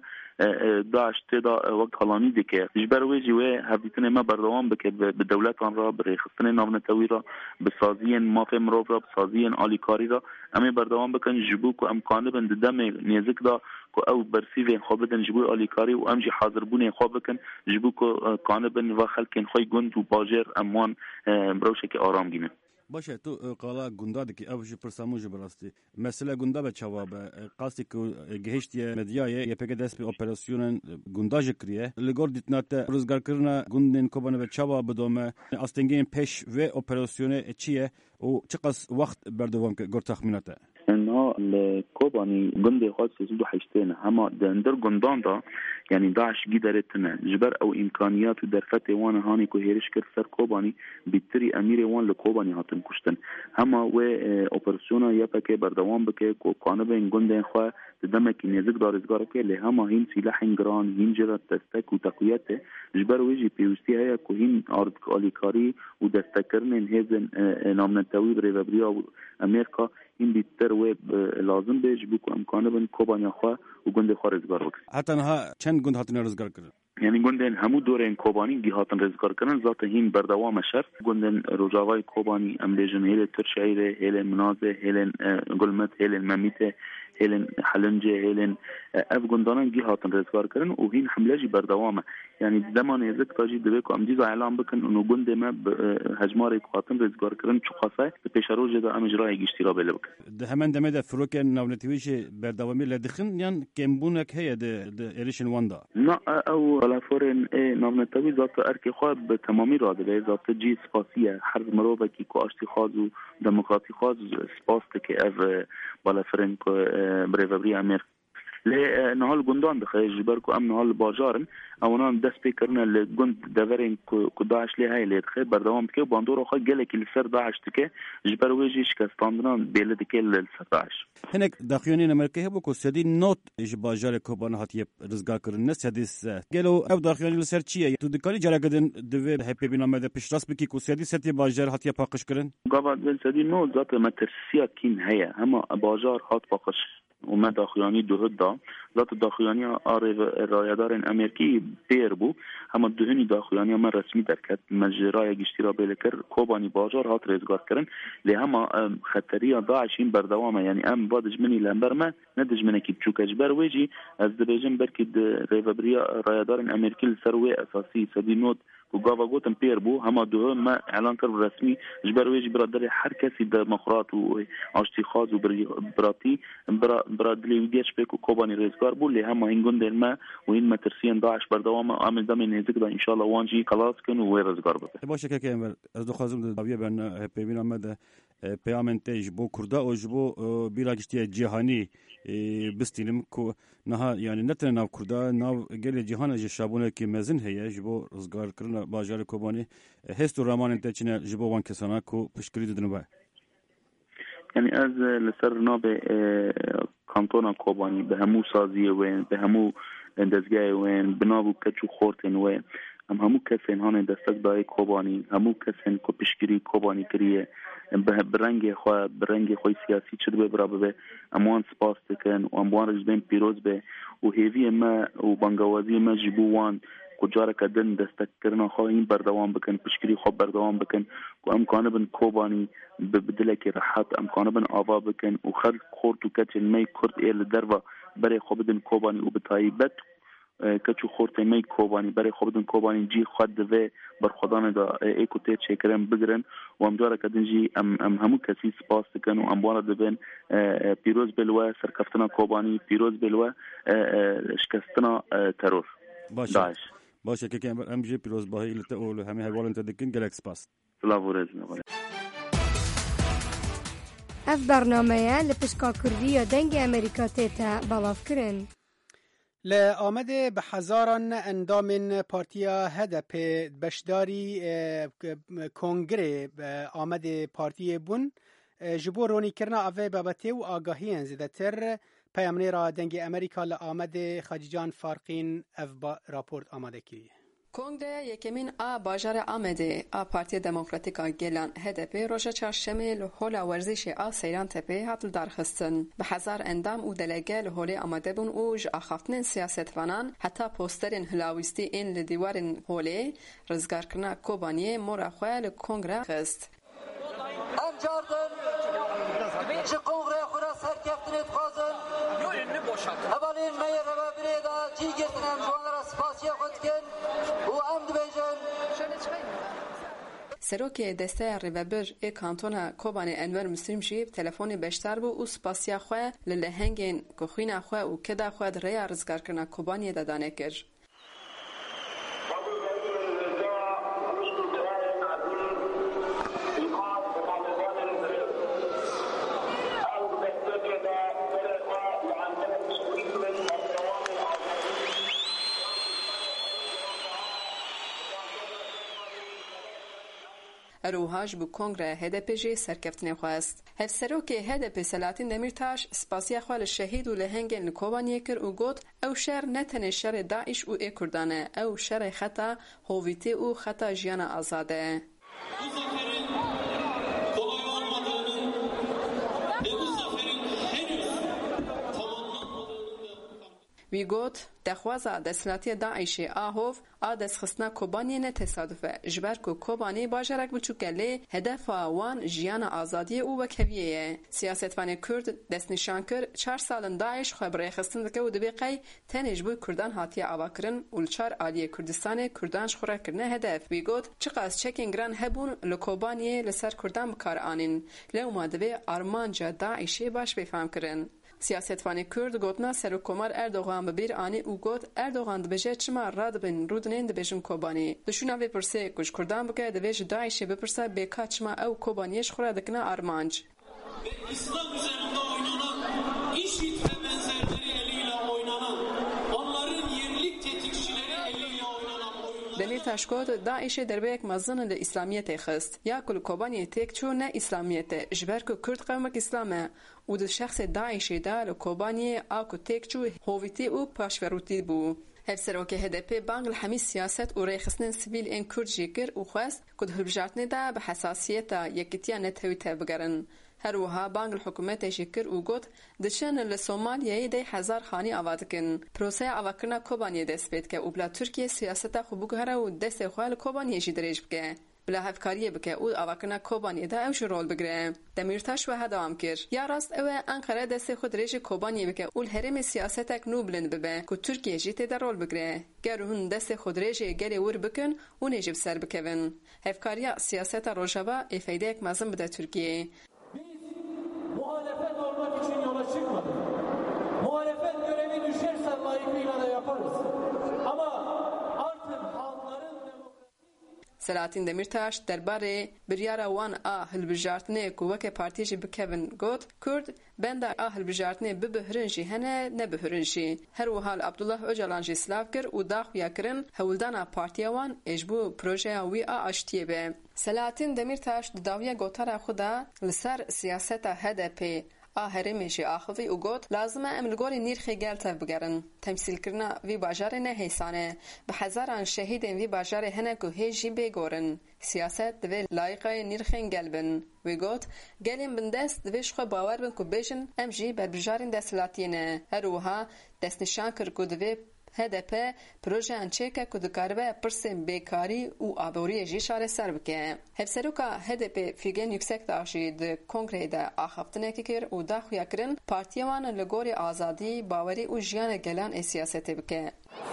M: داعش تدا وقت حلاني دكه جبر ويجي و هبيتنا ما بردوام بك بالدولتان را بريخصتنا نامنا تويرا بسازيا ما في مروفرا بسازيا آليكاري را امي بردوام بكن جبوك امكانه بند دم نيزك دا او برسيفين خوبدن جبو آليكاري و امجي حاضر بوني خوبكن جبوك كانبن و خلكن خوي گند و باجر امان بروشك آرام گينه
F: باشه تو قالا گندا دکی اوج پرساموج براستی مثلا گندا به جواب قاصی کو گهشت مدیای یپک دست به اپراسیون گندا جکریه لگور دیتنات روزگار کرنا گندن کوبانه به جواب بدومه استنگین پیش و اپراسیون چیه و چقدر وقت بردوام که گر تخمیناته
M: انها الكوباني جندي خاص يزيدوا حاجتين هما دندر جندان دا يعني داعش قدرتنا جبر او امكانيات ودرفتي وانا هاني كو هيرش كر سر كوباني بيتري اميري وان لكوباني هاتن كشتن هما و اوبراسيونا يبك بردوام بك كو قانبين جندي خو دمك نيزك دارزگار كه له هما هين سلاح جران هين جرات تستك وتقويات جبر ويجي بيوستي هيا كو هين ارض اليكاري ودستكرن هزن نامن توي بريبريا امريكا این بیشتر و لازم بهش بکو امکانه بین کوبانی خوا و گنده خوا رزگار بکن
F: حتی نها چند گند هاتن رزگار کردن
M: یعنی گندن همو دورین کوبانی گی هاتن رزگار کردن ذات هین بردوام شر گندن روجاوای کوبانی امریجن هیل ترشایره هیل منازه هیل گلمت هیل ممیته هیلن حلنجه هیلن اف گندانان گی هاتن رزگار کردن و هین حمله جی بردوامه یعنی زمان ازک تاجی دبیکو امدیز اعلام بکن انو گند ما هجمار هاتن رزگار کردن چقاسه پیش رو جدا امجرای گشتی را بله بکن
F: ده همان دمه ده فروک ناونتویش بردوامی لدخن یان کمبونک هیا ده ایریشن واندا
M: نه او بلافورن ناونتوی ذات ارکی خواب به تمامی را ده ذات جی سپاسیه هر مروبه کی کو اشتی خواز و دموکراتی خواز سپاسته که اف بلافورن بريفابري امريكا له نهال گندان بخير جبركو ام نهال باجارن اونان دست بكرنا لگند دورين كو داعش له هاي لخير بردوام كه باندورو خا گلك السر داعش تكه جبر ويجي شكستاندران بيل دكه للسداعش
F: هناك داخيونين امريكا هبو كو سدي نوت اج باجار كوبان هاتي رزگار کرن سديس گلو او داخيونين لسرچيه تو دكالي جراگدن دوي هپي بينامه ده پیشراست بکی کو سدي ستي باجار هاتي پاقش کرن
M: قبل سدي نو ذات مترسيا كين هيا اما باجار هات پاقش وما داخلاني دوهدا ذات داخلاني رایدار امریکی بیر بو اما دهنی داخلاني ما رسمی درکت مجرای گشتیرا بلکر کوبانی باجار هات رزگار کرن لی هما خطریه داعشین بردوامه یعنی ام بادج منی لنبر ما ندج منکی بچوک اجبر ویجی از دبیجن برکی ریفابریا رایدار امریکی لسروی اساسی سدی نوت وقافا قوتن بير بو هما دو ما اعلان كرب رسمي جبر ويجي برادري حر كسي ديمقراط واشتخاذ وبراتي برادلي ويجيش بيكو كوباني رزقار بو اللي هما هنقون دير ما وين ما ترسيان داعش بردوامة عامل دامين هزيك دا ان شاء الله وانجي خلاص كنو وين رزقار بك
F: باشا كاكي از دو خازم دابيه بان بيبين امد پیامنتج بو کردا او جبو بیراگشتی جهانی بستینم کو نه یعنی نتنه ناو کردا ناو گل جهان ج شابونه کی مزن هي جبو رزگار کرنا باجار کوبانی هستو رامان انتچنه جبو وان کسانا کو پشکری ددن با
M: يعني از لسر نابه کانتونا کوبانی به همو سازیه وین به همو دزگاه وین بنابو کچو خورتن وین همو کسین هان دستک دای کوبانی همو کسین کو پشگیری کوبانی کریه برنگ خوی سیاسی چد به برابر به اموان سپاس تکن و اموان رجبین پیروز به و هیوی ما و بانگوازی ما جبوان کجاره کدن دستک کرنا خواهیم بردوام بکن پشگیری خوب بردوام بکن و امکانه بن کوبانی بدلك راحت امكانه بن آوا بکن و خلق خورت و کچن می کرد ایل دروا برای خوب بدن کوبانی و بتایبت کچو خورت می کوبانی برای خوب بدن کوبانی جی خود دوه بر خدانه دا ایکوتیت شکرن بگرن و امجاره کدن جی همو کسی سپاس کن و امواره دبن پیروز بلوه سرکفتنا کوبانی پیروز بلوه شکستنا ترور داعش
F: باشه که ام جی پیروز باهی لتقول همه حوال انت دکن گلکس پاس
M: سلام ورزنا
N: اف برنامه لپشکا کردی دنگ امریکا تیتا بلاف کرن
C: لآمده به هزاران اندام پارتیا هدپ بشداری کنگره آمده پارتی بون جبور رونی کرنا اوه بابته و آگاهی انزیده تر پیامنی را دنگ امریکا لآمده خاجیجان فارقین اف با راپورت آماده کی.
O: کنگره یکمین باجار آمده پارتی دموکراتیکا گلان HDP روژه چهارشنبه لحول ورزش سیران تپه هاتل درخستن به هزار اندام و دلگه لحول آماده بون و آخافتن سیاستوانان حتی پوسترین هلاویستی این لدیوارن حوله رزگار کرنا کوبانی مراخوه لکنگره خست.
P: انجاردن چه کنگره خورا سرکفتنیت خوازن اولین میر و بریدا جی گرتنم جوان را سپاسی خود کن و امد بیجن
O: سروک دسته ریوبر کانتونا کوبانی انور مسلم جیب تلفون بشتر بو و سپاسیا خواه للهنگین کخوینا خواه و کدا خواه ریا رزگار کرنا کوبانی دادانه کر. روحاش بو کنگره HDP جی سرکفتنی خواست. هفسروک HDP سلاطین دمیرتاش سپاسیا خوال شهید و لهنگین لکوبانیه کر و گوت او شر نتنه شر داعش و کردانه او شر خطا هویتی و خطا جیان آزاده. وی گوت دخوازا دسلاتی داعشی آهوف دست خستنا کوبانی نه تصادفه جبر کو کوبانی باجرک بچوکله هدف وان جیان آزادی او وکویه سیاستوان کرد دست نشان کر 4 سال داعش خبر خستن دکه و دبیقی تنج بو کردان هاتی اواکرن ول 4 عالی کردستان کردانش خوره کرنه هدف وی گوت چقاس چکینگران هبون لکوبانی لسر کردان بکار آنین لو مادوی آرمانجا داعشی باش بفهم کرن سیاستوان کرد گوتنا سرکومار اردوغان ببیر آنی او گوت اردوغان دبجه چما راد بین رودنین دبجن کوبانی دشونا وی پرسه کش کردان بگه دبج داعش بپرسه بکا چما او کوبانیش خوره دکنا آرمانج
Q: İslam üzerinde oynanan IŞİD ve benzerleri eliyle oynanan onların yerli tetikçileri eliyle oynanan
O: دمیر تشکود داعش دربیک مزن الاسلامیت خست یا کل کوبانی تک چو نه اسلامیت جبر کو کرد قومک اسلامه و د شخص داعش دال کوبانی اكو تک چو هویتی او پاشفروتی بو هفسروک HDP بانگ الحمی سیاست و ریخستن سیویل این کرد جیگر و خواست کد هلبجارتنه دا به حساسیت یکیتیا نتویت بگرن هر وها بانگ الحکومت شکر و گوت دشن لسومالیای ده 1000 خانی آوادکن پروسه آواکرنا کوبانی دست بید که و بلا ترکیه سیاست خوبگهره و دست خوال کوبانی جی درش بگه بلا هفکاریه بکه او آواکرنا کوبانی ده اوش رول بگره دمیرتاش و هدام کر یا راست اوه انقره دست خود ریش کوبانی بکه اول هرم سیاستک نو بلند ببه که ترکیه جی تیده رول بگره گرهون دست خود ریش گلی ور بکن و نجب سر بکون هفکاریا سیاست روشابا افیده اک مازم بده ترکیه
Q: muhalefet olmak için yola çıkmadık. Muhalefet görevi düşerse layıkıyla da yaparız. Ama artık halkların
O: سلاطین دمیرتاش درباره بریارا وان هلبژارتنه کووک پارتیجی بکبن گوت کرد بندا هلبژارتنه ببهرنجی هنه نبهرنجی هر وحال عبدالله اوجلان جی سلاف کر و داخویا کرن هولدانا پارتیا وان اجبو پروژه وی اشتیه به سلاطین دمیرتاش داویا گوتارا خدا لسر سیاست HDP هرمشی آخوی و گوت لازمه املگوری نیرخی گلتف بگرن تمثیل کرنا وی باجار نه حسانه به هزاران شهید وی باجار هنه که هیچی بگورن سیاست دوی لایقه نیرخین گلبن وی گوت گلیم بندست دویش خو باور بن که بیشن امجی بر بجارین دستلاتینه هروها دست نشان کر که دوی HDP پروژه انچه که دکاربه پرسیم بیکاری و آبوری جی شاره سر بکه. هفسروکا HDP فیگن یکسک داشید کنگره ده آخفتنه که کر و دا خویا کرن پارتیوان لگوری آزادی باوری و جیان گلان سیاست بکه.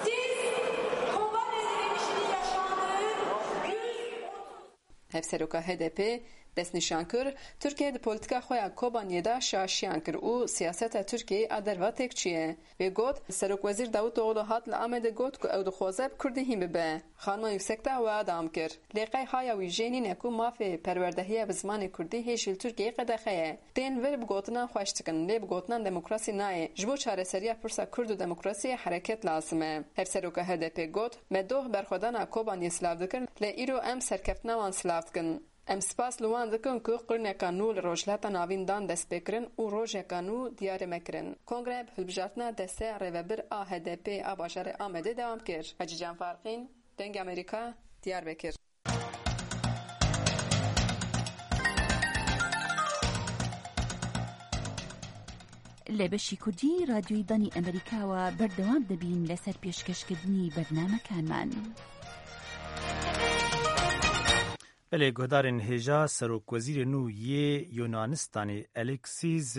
O: هفسروکا HDP دست نشان کر ترکیه د پولیتیکا خویا کوبانیه دا شاشیان کر او سیاست ترکیه ادروا تک چیه و گوت سرک وزیر داوود اوغلو هات لامد گوت کو او د خوازب کرده هیم به خانم یکسکتا و ادام کر لقای های وی جینی نکو مافی پروردهی به زمان کردی هیشل ترکیه قدخه دین ور بگوتنا خوشتکن لب گوتنا دموکراسی نه جبو چاره سریع پرسا کرد و دموکراسی حرکت لازمه هر سرک HDP گوت مدوه برخودنا کوبانیه سلاف دکن ل ایرو ام سرکفتنا وان سلاف کن ام سپاس لوان دکن که قرنکا نو لروجلتا ناوین دان دست بکرن و روژکا نو دیار مکرن. کنگره بحلبجارتنا دسته ریوبر HDP آباشار آمده دوام کر. حجی جان فارقین، دنگ امریکا دیار بکر.
E: لبشی کردی رادیوی دانی امریکا و بردوام دبین لسر پیشکشکردنی برنامه کانمان.
B: بله گهدارن هجا سروک وزیر نو یونانستانی الکسیز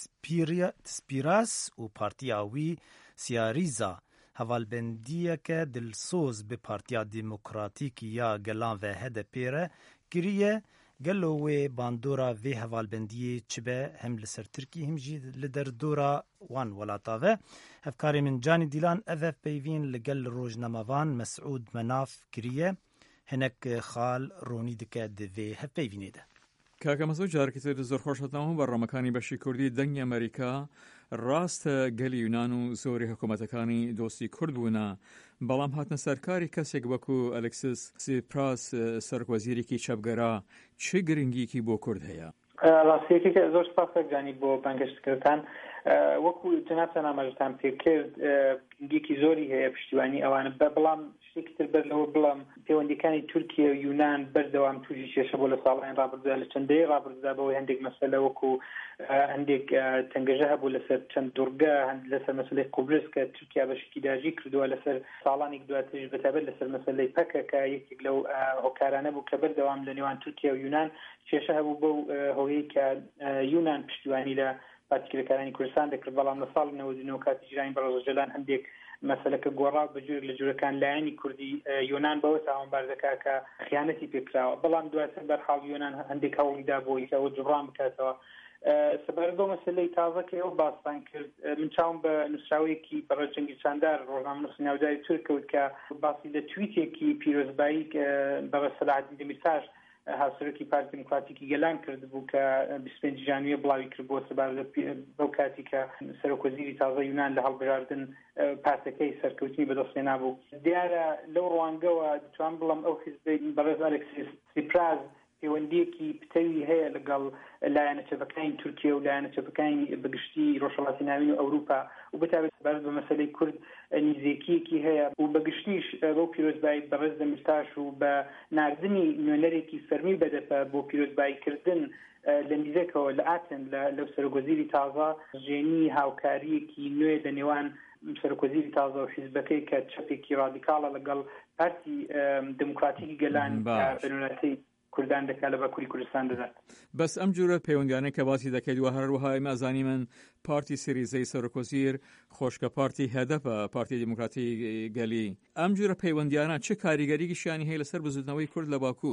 B: تسپیراس و پارتیا وی سیاریزا هوالبندیه که دلسوز به پارتیا دموکراتیک یا گلان و HDP را گریه گلوی باندورا و هوالبندیه چبه هم لسر ترکی هم جی لدر دورا وان ولاتاوه هفکاری من جانی دیلان اوف بیوین لگل روجناموان مسعود مناف گریه هنک خال رونی دکه دوی هفته وینیده.
R: کاکا مسعود جارکی تر زور خوش هاتناهم برنامه‌کانی بەشی کوردی دەنگی ئەمریکا ڕاستە گەلی یونان و زۆری حکوومەتەکانی دۆستی کورد بوونە بەڵام هاتنە سەرکاری کەسێک وەکو ئەلێکسیس سیپراس سەرۆکوەزیرێکی چەپگەرا چه گرنگیەکی بۆ کورد هەیە؟
S: ڕاستیەکە زۆر سپاس جانی بۆ بانگەشتکردان وەکو جنابتان ئاماژەتان پێکرد گرنگیەکی زۆری هەیە پشتیوانی ئەوانە بەڵام شتێکی تر بەر لەوە بڵام پەیوەندیەکانی تورکیە و یونان بەردەوام تووشی کێشە بۆ لە ساڵانی ڕابردوودا لە چەندەی ڕابردوودا بەوەی هەندێک مەسەلە وەکو هەندێک تەنگەژە هەبوو لەسەر چەند دوورگە لەسەر مەسەلەی قوبرس کە تورکیا بەشێکی داژی کردووە لەسەر ساڵانێک دواترش بەتابەت لەسەر مەسەلەی پەکە کە یەکێک لەو هۆکارانە بوو کە بەردەوام لە نێوان تورکیا و یونان کێشە هەبوو بەو هۆیەی کە یونان پشتیوانی لە پارتیگرەکانی کوردستان دەکرد بەڵام لە ساڵی 99 کاتی ژیانی بەڕۆژەلان هەندێک مەسەلەکە گۆڕا بەجۆرێک لە جوورەکان لایەنی کوردی یۆنان بەوە تاوانبار دەکا کە خیانەتی پێکراوە بەڵام دواتر بەرحاڵ یۆنان هەندێک هەوڵیدا بۆی کە ئەوە جوڕان بکاتەوە سەبارەت بۆ مەسەلەی تازەکە ئەوە باسان کرد من چاوم بە نووسراوەیەکی بەڕێچەنگی چاندار ڕۆژنامەنووسی ناوداری تورکەوت کە باسی لە تویتێکی پیرۆزبایی بەبە سەلاحەدین دەمیرتاش هاوسەرۆکی پارتی دموکراتیکی گەلان کرد بوو کە 25 ژانویە بڵاوی کرد بۆ سەبارەت بەو کاتی کە سەرۆکوەزیری تازە یونان لە هەڵبژاردن پارتەکەی سەرکەوتنی بەدەستهێنا بوو دیارە لەو ڕوانگەوە دەتوان بڵم ئەو حیزبی بەڕێز ئەلێکسیس سیپراس پەیوەندیەکی پتەوی هەیە لەگەڵ لایەنە چەپەکانی تورکیا و لایەنە چەپەکانی بەگشتی ڕۆژهەڵاتی ناوین و ئەوروپا و بەتابەت سەبارەت بە مەسەلەی کورد نزیکیەکی هەیە و بەگشتیش بۆ پیرۆزبایی بەڕێز دەمیرتاش و بە ناردنی نوێنەرێکی فەرمی بەدەپە بۆ پیرۆزباییکردن لە میزێکەوە لە ئاتن لەو سەرۆکوەزیری تازە ژێنی هاوکاریەکی نوێ لە نێوان سەرۆکوەزیری تازە و حیزبەکەی کە چەپێکی ڕادیکاڵە لەگەڵ پارتی دموکراتیکی گەلان بەنوێنەرەکەی کوردان دەکا لە باکووری کوردستان دەدات.
R: بەس ئەم جورە پەیوەندیانە کە باسی دەکەیت و هەروەها ئەزانی من پارتی سریزەی سەرۆکوەزیر خۆشکە پارتی هەدەفە پارتی دموکراتی گەلی ئەم جورە پەیوەندیانە چه کاریگەریەکیشیانی هەیە لەسەر بزوتنەوەی کورد لە باکوور؟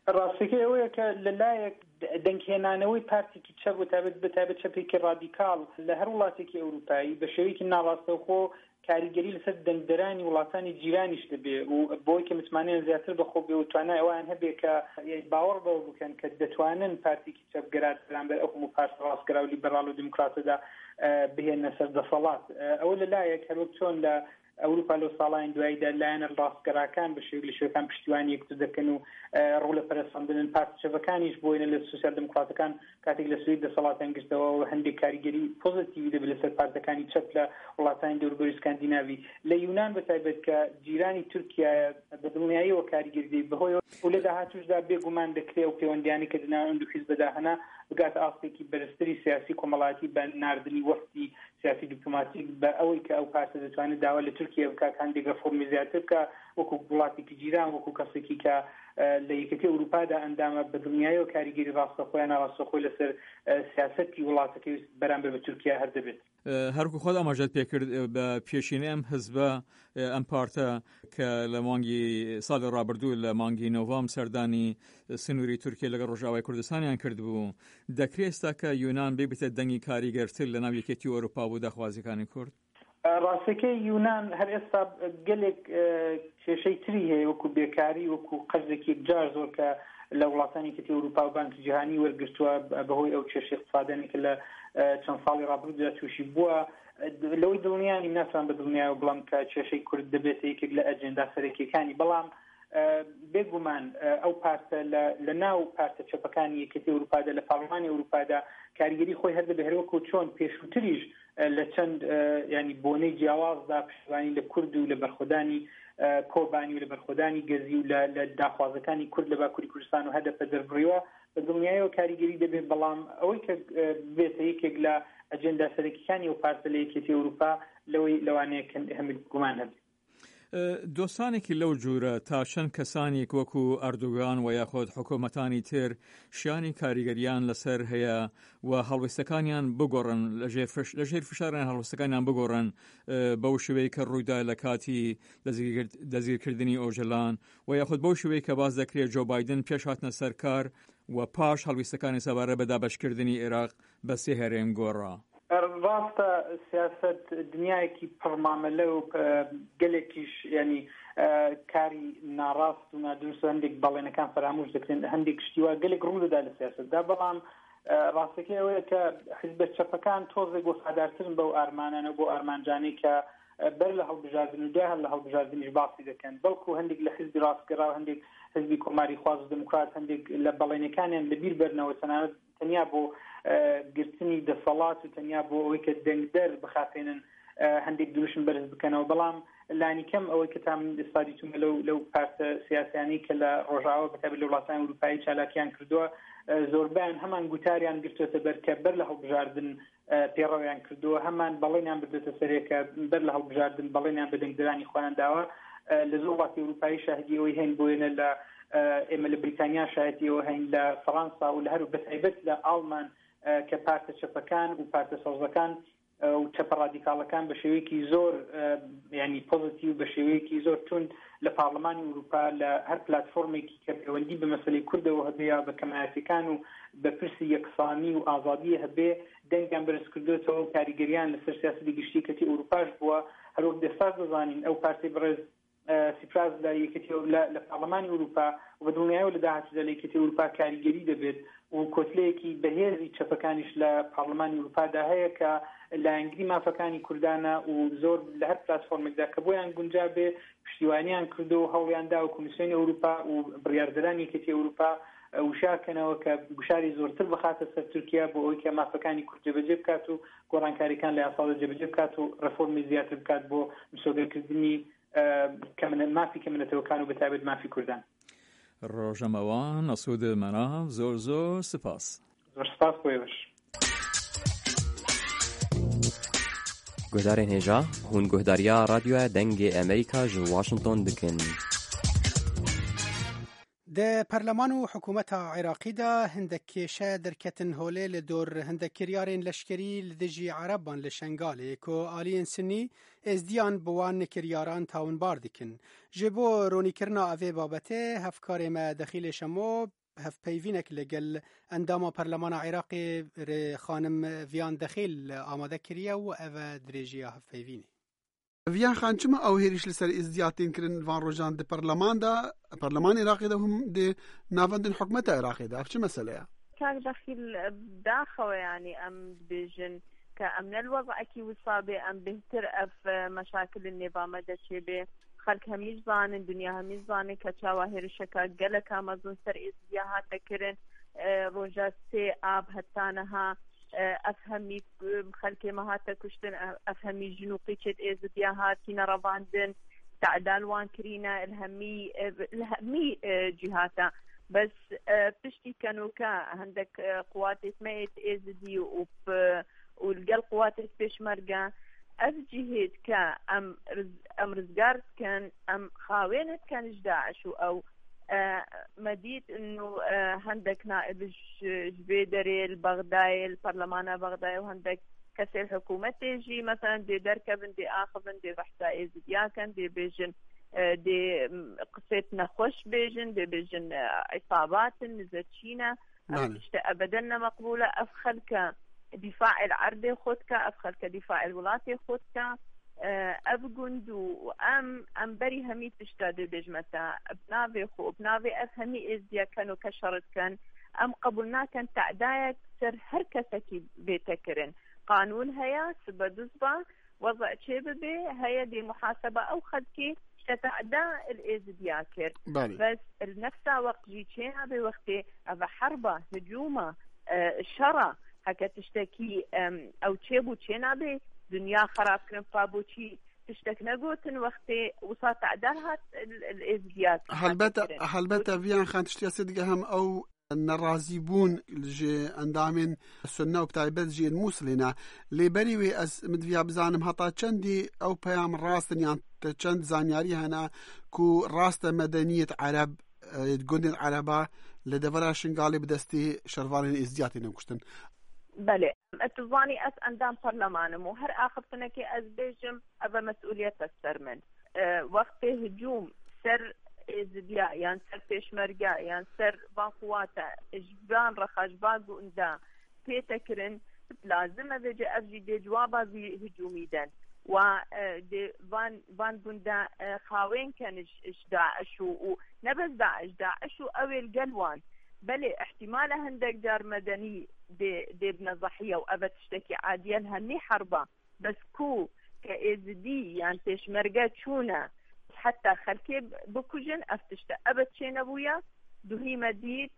S: ڕاستیەکەی ئەوەیە کە لەلایەک دەنگهێنانەوەی پارتێکی چەپ و بەتایبەت چەپێکی ڕادیکاڵ لە هەر وڵاتێکی ئەوروپایی بە شێوەیەکی ناڕاستەوخۆ کاریگەری لەسەر دەنگدەرانی وڵاتانی جیرانیش دەبێ و بۆی کە متمانەیان زیاتر بەخۆ بێ و توانای ئەوان هەبێ کە باوەڕ بەوە بکەن کە دەتوانن پارتێکی چەپگەرات بەرامبەر ئەو هەموو پارت ڕاستگەرا و لیبەرال و دیموکراتەدا بهێنە سەر دەسەڵات. ئەوە لەلایەک هەروەک چۆن لە ئەوروپا لە ساڵانی دواییدا لایەنە ڕاستگەراکان بە شێوەیەک لە شێوەکان پشتیوانی یەکتر دەکەن و ڕوو لە پەرەسەندن پارت چەپەکانیش بۆینە لە سوسیال دموکراتەکان کاتێک لە سوید دەسەڵاتیان گرتەوە و هەندێک کاریگەری پۆزیتیوی دەبێت لەسەر پارتەکانی چەپ لە وڵاتانی دەوروبەری اسکاندیناوی. لە یونان بەتایبەت کە جیرانی تورکیایە بە دڵنیاییەوە کاریگەری دەی بەهۆی و لە داهاتووشدا بێگومان دەکرێت و پەیوەندیانی کە دناوەند و حیزبەدا هەنا بگاتە ئاستێکی بەرزتری سیاسی کۆمەڵایەتی بە ناردنی وەفتی سیاسی دیپلۆماتیک بە ئەوەی کە ئەو پارتە دەتوانێت داوا لە تورکیا بکات هەندێک ڕەفۆرمی زیاتر بکە وەکو وڵاتێکی جیران وەکو کەسێکی کە لە یەکەتی ئەوروپادا ئەندامە بە دڵنیاییەوە کاریگەری ڕاستەخۆیان ناڕاستەخۆی لەسەر سیاسەتی وڵاتەکەی بەرامبەر بە تورکیا هەر دەبێت.
R: هەرکو خۆت ئاماژەت پێکرد بە پێشینەی ئەم حزبە ئەم پارتە کە لە مانگی ساڵی ڕابردوو لە مانگی نۆڤام سەردانی سنووری تورکیا لەگەڵ ڕۆژاوای کوردستانیان کرد بوو، دەکرێت ئێستا کە یونان ببێتە دەنگی کاریگەرتر لە ناو یەکێتی ئەوروپا بۆ داخوازیەکانی کورد؟
S: ڕاستەکەی یونان هەر ئێستا گەلێک کێشەی تری هەیە وەکو بێکاری وەکو قەرزێکی جار زۆر کە لە وڵاتانی کەتی ئەوروپا و بانکی جیهانی وەرگرتووە بەهۆی ئەو کێشەی اقتصادیانی کە لە چەند ساڵی ڕابردوودا تووشی بووە. لەوەی دڵنیانی ناتوان بە دڵنیایەوە بڵام کە کێشەی کورد دەبێتە یەکێک لە ئەجێندا سەرەکیەکانی، بەڵام بێگومان ئەو پارتە لە ناو پارتە چەپەکانی یەکێتی ئەوروپادا لە پاڕلمانی ئەوروپادا کاریگەری خۆی هەردەبێ هەروەکو چۆن پێشووتریش لە چەند ینی بۆنەی جیاوازدا پشتیوانی لە کورد و لە بەرخۆدانی کۆبانی و لە بەرخۆدانی گەزی و لە داخوازەکانی کورد لە باکووری کوردستان و هەدەفە دەربڕیوە بە دڵنیاییەوە کاریگەری دەبێت، بەڵام ئەوەی کە بێتە یەکێک لە ئەجێندا سەرەکیەکانی و پارتە لە یەکێتی ئەوروپا لەوانەیە هەموو گومان هەبێت.
R: دۆستانێکی لەو جوورە تا چەند کەسانێک وەکو ئەردوگان و یاخۆت حکوومەتانی تر شیانی کاریگەریان لەسەر هەیە و هەڵویستەکانیان بگۆڕن لە ژێر فشاریان هەڵویستەکانیان بگۆڕن بەو شوەیە کە ڕوویدا لە کاتی دەزگیرکردنی ئۆژەلان و یاخۆت بەو شوەیە کە باز دەکرێت جۆ بایدن پێش هاتنە سەرکار و پاش هەڵویستەکانی سەبارە بە دابەشکردنی عێراق بە سێ هەرێم گۆڕا.
S: ڕاستە سیاست دنیایەکی پڕمامەلە و گەلێکیش ینی کاری ناڕاست و نادروست و هەندێک بەڵێنەکان فەرامۆش دەکرێن هەندێک شتیوە گەلێک ڕوو دەدا لە سیاستدا، بەڵام ڕاستەکەی ئەوەیە کە حیزبە چەپەکان تۆزێک وەفادارترن بەو ئارمانانە بۆ ئارمانجانەی کە بەر لە هەڵبژاردن و دوای هەر لە هەڵبژاردنیش باسی دەکەن، بەڵکو هەندێک لە حیزبی ڕاستگەرا و هەندێک حیزبی کۆماری خواز و دموکرات هەندێک لە بەڵێنەکانیان لەبیر بەرنەوە تەنیا بۆ گرتنی دەسەڵات و تەنیا بۆ ئەوەی کە دەنگدەر بخاتێنن هەندێک دروشن بەرز بکەنەوە، بەڵام لانی کەم ئەوەی کە تام ئێستادی تومە لەو پارتە سیاسیانی کە لە ڕۆژاوە بەتابەت لە وڵاتانی ئەوروپایی چالاکیان کردووە زۆربیان هەمان گوتاریان گرتوێتە بەر کە بەر لە هەڵبژاردن پێڕەویان کردووە، هەمان بەڵێنیان بدرێتە سەرێکە بەر لە هەڵبژاردن بەڵێنیان بە دەنگدەرانی خۆیان داوە. لە زۆر وڵاتی ئەوروپایی شاهدی ئەوەی هەین بۆیە لە ئێمە لە بریتانیا شاهدیەوە هەین لە فەڕەنسا و لە هەرو بەتایبەت لە ئاڵمان کە پارتە چەپەکان و پارتە سەوزەکان و چەپە ڕادیکاڵەکان بە شێوەیەکی زۆر ینی پۆزیتیو بە شێوەیەکی زۆر توند لە پارلەمانی ئەوروپا لە هەر پلاتفۆرمێکی کە پەیوەندی بە مەسەلەی کوردەوە هەبێ بە کەمایەتەکان و بە پرسی یەکسانی و ئازادی هەبێ دەنگیان بەرز کردوێتەوە و کاریگەریان لەسەر سیاسەتی گشتی کەتی ئەوروپاش بووە. هەروەک دەستا دەزانین ئەو پارتی بەڕێز سیپراز لە یەکێتی لە پارلەمانی ئەوروپا و بە دڵنیاییەوە لە داهاتوودا لە یەکێتی ئەوروپا کاریگەری دەبێت و کۆتلەیەکی بەهێزی چەپەکانیش لە پارلەمانی ئەوروپادا هەیە کە لایەنگری مافەکانی کوردانە و زۆر لە هەر پلاتفۆرمێکدا کە بۆیان گونجا بێ پشتیوانیان کردو و هەوڵیاندا و کۆمیسیۆنی ئەوروپا و بڕیاردەرانی یەکێتی ئەوروپا وشارکەنەوە کە گوشاری زۆرتر بخاتە سەر تورکیا بۆ ئەوەی کە مافەکانی کورد جێبەجێ بکات و گۆڕانکاریەکان لە یاساڵە جێبەجێ بکات و ڕەفۆرمی زیاتر بکات بۆ مسۆگەرکردنی مافی کەمنەتەوەکان و بەتایبەت مافی کوردان.
R: ڕۆژەمەوان نەسوود مەناف زۆر سپاس.
S: زۆر سپاس بۆیەوەش.
T: گۆدارên hêja hûn guhdariya radyoya dengê Amerîka ji Washington dikin.
C: د پرلمان و حکومت عراقی دا هندکیشه درکتن هوله لدور هندکریارین لشکری لدجی عربان لشنگاله که آلین سنی ازدیان بوان کریاران تاون باردکن. جبو رونی کرنا اوه بابته هفکار ما دخیل شمو هف پیوینک لگل اندام پرلمان عراقی خانم ویان دخیل آماده کریه و اوه دریجی هف پیوینی.
L: ویان خان چما او هریش لسر ازدیاتین کرن وان روجان ده پرلمان دا پرلمان عراقي ده هم ده نافندن حكومة عراقي ده افش مسألة
U: كان دخيل داخل يعني ام بيجن كأمن الوضع اكي وصابي ام بهتر اف مشاكل النظام ده شبه خلق هميش زانن دنيا هميش زانن كچاوا هرشكا قلق امازون سر ازدياها تكرن روجات سي اب هتانها افهمي خلكي مهاتا كشتن افهمي جنوقي تشد ازدياهات كينا رباندن تعدال وان كرينا الهمي جهاتا بس بشتي كانوا كا عندك قوات اسميت ازدي والقل قوات بيشمرقا افجهد كا ام رزقارت كان ام خاوينت كان جداعشو او مديت انه عندك نائب جبيدري البغداي البرلمان بغداي وعندك كسر الحكومة تيجي مثلا دي دركبن دي اخذن دي بحثا ازدياكن دي بيجن دي قصيت نخوش بيجن دي بيجن عصابات نزتشينا ابدا مقبولة افخلك دفاع العرض خدك افخلك دفاع الولاتي خدك افغندو ام بري همي تشتاد بجمتا ابنافي خو ابنافي افهمي ازديا كانوا كشرت كان ام قبلنا كان تعدايك سر هركسكي بيتكرن قانون هيا سبدزبا وضع شببي هيا دي محاسبة او خدكي تتعدى الازدياكر بس النفسها وقت جيتشينا بوقتي افا حربة هجومة شرع هكا تشتكي او تشيبو تشينا بي دنيا خراب كرن فابوشي تشتك نقوتن وقتي وصات عدالها الازدياد
L: هلبتا فيان خان تشتيا صدقة هم او نرازيبون جي اندامن السنة وبتايبت جي الموسلنا اللي بريوي از مدفيا بزانم هطا چندي او بيام راستن يعني چند زانياري هنا كو راست مدنية عرب تقولن العربة لدفرا شنقالي بدستي شرفارين ازدياتي نمكشتن
U: بله اتظاني اس اندام برلمان مو هر اخذتنا كي از بيجم ابا مسؤولية السرمن وقت هجوم سر ازديا يعني سر بيشمرقا يعني سر باقواتا اجبان رخاش باقو اندا بيتكرن لازم بيجي افجي دي جوابا زي هجومي دن و دي فان بندا خاوين كان داعش ونبز داعش اويل قلوان بلي احتمال هندك دار مدني دي بنضحية وأبا تشتكي عاديا هني حربة بس كو كإزدي يعني تشمرقات شونا حتى خلكي بكوجن أفتشت أبا تشين أبويا دهي مديت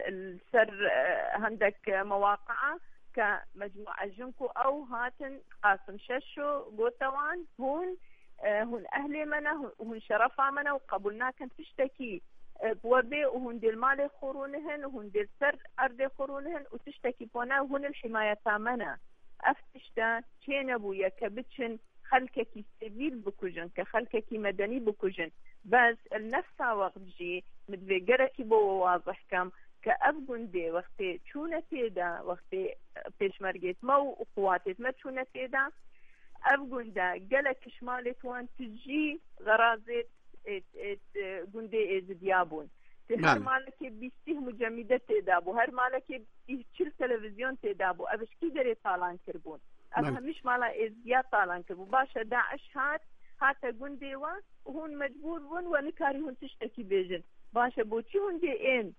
U: السر هندك مواقعة كمجموعة جنكو أو هاتن قاسم ششو قوتوان هون أهلي منا هون شرفا منا وقبلنا كان تشتكي بوبي وهن دي المال خورونهن وهن دي السر أرض خورونهن وتشتكي بونا وهن الحماية تامنا أفتشتا تشين أبويا كبتشن خلككي سيفيل بكوجن كخلككي مدني بكوجن بس النفسها وقت جي مدبقركي بو واضح كم كأفقن دي وقتي تشونة تيدا وقتي بيشمرقيت مو وقواتيت ما تشونة تيدا أفقن دا قلك شمالت وان تجي غرازيت گنده ازدیابون هر مالکی بیسته مجمده تدابو هر مالکی چل تلویزیون تدابو اوش کی داره تالان کربون او همیش مالا ازدیاد تالان کربو باشه داعش هات گنده و هون مجبور بون و نکاری هون تشتکی بیجن باشه بوچی هون دی این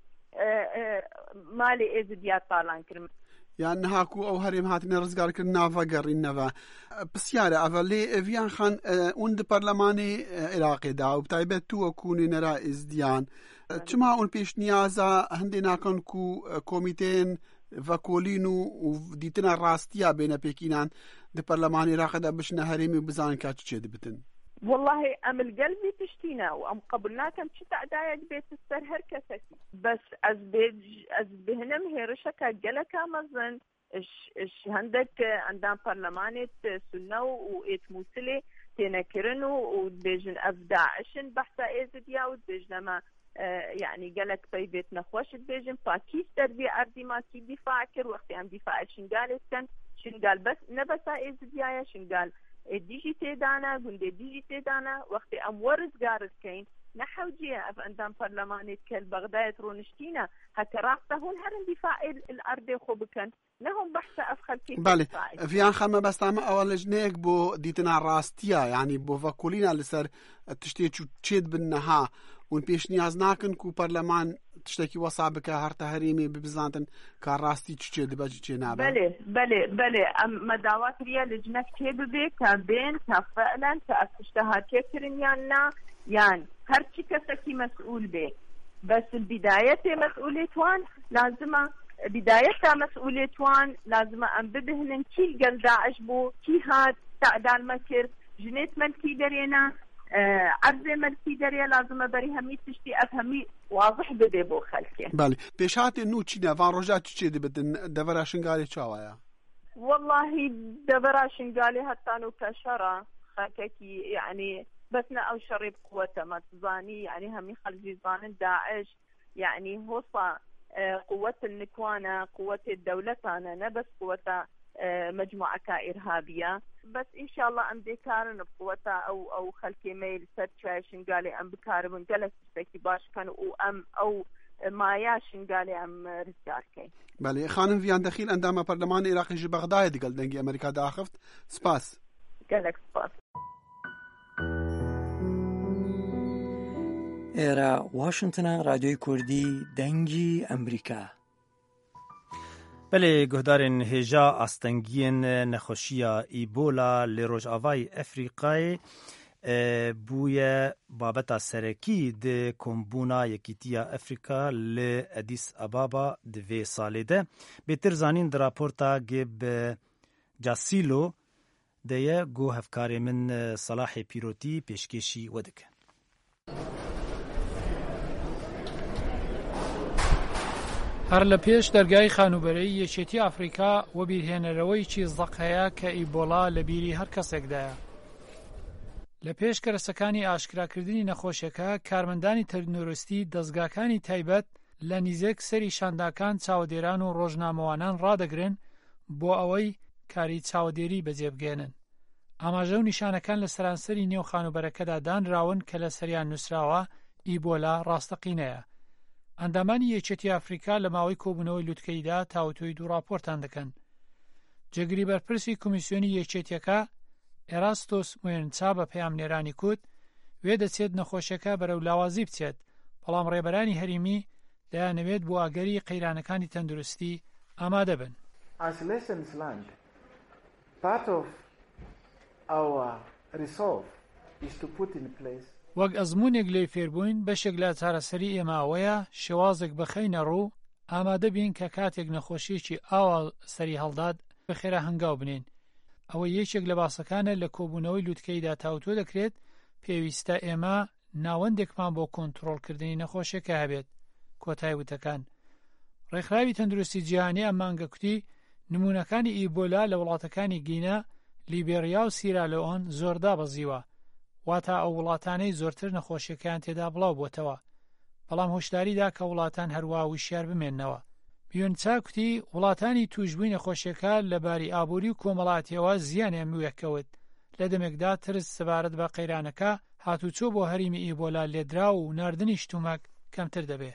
U: مال ازدیاد تالان کربون
L: يعني هاكو او هريم هاتنا رزقار كنا فقرين نفا بسيارة افالي فيان خان اون برلماني عراقي دا وبتايبت تو كوني نرا ازديان چما اون پیش نیازا هندنا كن كو كوميتين فاكولينو وديتنا راستيا بين بيكينان دي برلماني عراقي دا بشنا هريمي بزان كاتش چه دبتن
U: والله ام القلبي تشتينا وام قبلنا كم شي تعدايا بيت السر هركسكي بس از بهنم هيرشكا جلكا مزن اش هندك عندنا برلمانات سنة وإيت موسلي تنكرنو وبيجن أفداعشن بحثا إزديا وبيجن ما يعني قالك طيبت نخوش بيجن فاكيس تربية أرضي ما كي دفاع كر وقت أم دفاع شنقال كان شنقال بس نبسا إزديايا شنقال ديجي تيدانا قندي ديجي تيدانا وقت أم ورز قارد كين نحوجي أفندان برلماني كل بغداد رونشتينا هكا راقتهون هرن دفاع الأرض خوبكن لهم بحث أفخل كيف
L: بله في عن خلما بس تعمل أول جنيك بو ديتنا راستيا يعني بو فاكولينا لسر تشتي تشيد بالنها ونبيش نياز ناكن كو برلمان تشتكي وصابك هرتا هريمي ببزانتن كاراستي تشيد باجي تشينابا
U: بله مداوات ريال لجنك تيببي كابين كفعلا كأفتشتها كيكرين يعني هرشي كسكي مسؤول به بس البداية مسؤوليتوان لازم بدايتها مسؤوليتوان لازم أن ببهنن كي قل داعش بو كي هاد تعدال مكر جنيت ملكي درينا عرض ملكي دريا لازم بريها مي تشتي أفهمي واضح ببي بو خلكي
L: بالي بيشات إنو تشينا فان رجعت تشيدي بدن دفرا شنقالي تشاوايا
U: والله دفرا شنقالي هتانو كشرا خاككي يعني بسنا أو شريب قوته ما تزاني يعني همي خلجي زانن داعش يعني هوصا قوة النكوانة قوة الدولة أنا نبس قوة مجموعة كإرهابية بس إن شاء الله أم بكارن بقوة أو خلكي ميل سرشاشن قالي أم بكارن جلس تستكي باش كانوا أو ما ياشن قالي أم رزقاركي
L: بله خانم فيان دخيل عندما برلمان العراقي جي بغداد قال دنجي أمريكا داخفت سباس
U: قالك سباس
B: ئێرە واشنگتنە رادیۆی کوردی دەنگی ئەمریکا. بەلێ گوهدارên هێژا ئاستەنگیên نەخۆشیە ئیبۆلا لێ ڕۆژئاوای ئەفریقای بووە بابەتا سەرەکی د کۆمبوونا یەکیتیە ئەفریقا لە ئەدیس ئەبابا divê salê de bêtir zanîn di raporta gêb جاسیلو دەیە گۆ هەفکارê min سەلاحê پیرۆتî pêşkêşî we dike.
A: هەر لە پێش دەرگای خانوبەرەی یەکێتی ئافریقا و بیرهێنەرەوەیکی زەق هەیە کە ئیبۆلا لە بیری هەر کەسێکدایە. لە پێش کەرەسەکانی ئاشکراکردنی نەخۆشیەکە کارمەندانی تەندروستی دەستگاکانی تایبەت لە نزیک سەری شانداکان چاودێران و ڕۆژنامەوانان ڕادەگرن بۆ ئەوەی کاری چاودێری بەجێبگێنن. ئاماژە و نیشانەکان لە سەرانسەری نێو خانوبەرەکەدا دانراون کە لە سەریان نووسراوە ئیبۆلا ڕاستەقینەیە. ئەندامانی یەکێتی ئافریقا لە ماوەی کۆبوونەوەی لووتکەیدا تاوتۆی دوو راپۆرتان دەکەن. جێگری بەرپرسی کۆمیسیۆنی یەکێتیەکە ئێراستۆس موێنچا بە پەیامنێرانی کوت وێ دەچێت نەخۆشیەکە بەرەو لاوازی بچێت بەڵام ڕێبەرانی هەریمی دەیانەوێت بۆ ئاگەری قەیرانەکانی تەندروستی ئامادە بن. وەک ئەزموونێک لێ فێربووین بەشێک لە چارەسەری ئێمە ئەوەیە شێوازێک بەخەینە ڕوو ئامادە بین کە کاتێک نەخۆشیێکی ئاوا سەری هەڵدات بەخێرا هەنگاو بنین. ئەوە یەکێک لە باسەکانە لە کۆبوونەوەی لووتکەیدا تاوتۆ دەکرێت پێویستە ئێمە ناوەندێکمان بۆ کۆنتڕۆڵکردنی نەخۆشیەکە هەبێت. کۆتای وتەکان ڕێکخراوی تەندروستی جیهانی ئەم مانگە کوتی نمونەکانی ئیبۆلا لە وڵاتەکانی گینە، لیبێریا و سیرالۆن زۆردا بەزیوە، واتە ئەو وڵاتانەی زۆرتر نەخۆشیەکان تێدا بڵاو بۆتەوە، بەڵام هۆشداریدا کە وڵاتان هەروە وشیار بمێننەوە. بیۆنچا کوتی وڵاتانی توشبووی نەخۆشیەکە لە باری ئابووری و کۆمەڵاتیەوە زیانیان وێکەوت لە دەمێکدا ترس سەبارەت بە قەیرانەکە هاتوچۆ بۆ هەریمی ئیبۆلا لێدرا و ناردنی شتومەک کەمتر دەبێت.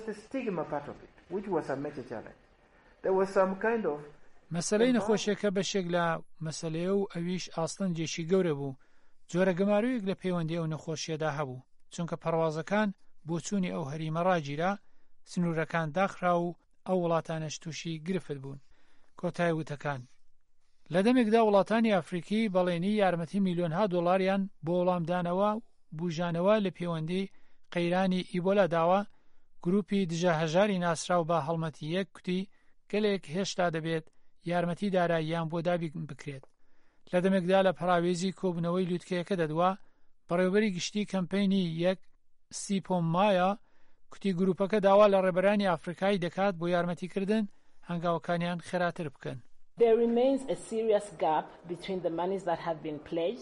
A: مەسەلەی نەخۆشیەکە بەشێک لە مەسەلەیە و ئەویش ئاستەنجێکی گەورە بوو. جۆرە گەمارویەک لە پەیوەندی ئەو نەخۆشیەدا هەبوو، چونکە پەروازەکان بۆ چوونی ئەو هەریمە ڕاگیرا، سنوورەکان داخرا و ئەو وڵاتانەش تووشی گرفت بوون. کۆتای وتەکان لە دەمێکدا وڵاتانی ئافریقی بەڵێنی یارمەتی میلیۆنها دۆڵاریان بۆ وەڵامدانەوە بوژانەوە لە پەیوەندی قەیرانی ئیبۆلا داوە. گروپی دژە هەژاری ناسراو بە هەڵمەتی یەک کوتی گەلێک هێشتا دەبێت یارمەتی داراییان بۆ دابی بکرێت. لە دەمێکدا لە پەراوێزی کۆبوونەوەی لووتکەیەکە دەدوا بەڕێوەبەری گشتی کەمپەینی یەک سیپۆمایە کوتی گروپەکە داوا لە ڕێبەرانی ئافریقای دەکات بۆ یارمەتیکردن هەنگاوەکانیان خێراتر بکەن.
V: There remains a serious gap between the monies that have been pledged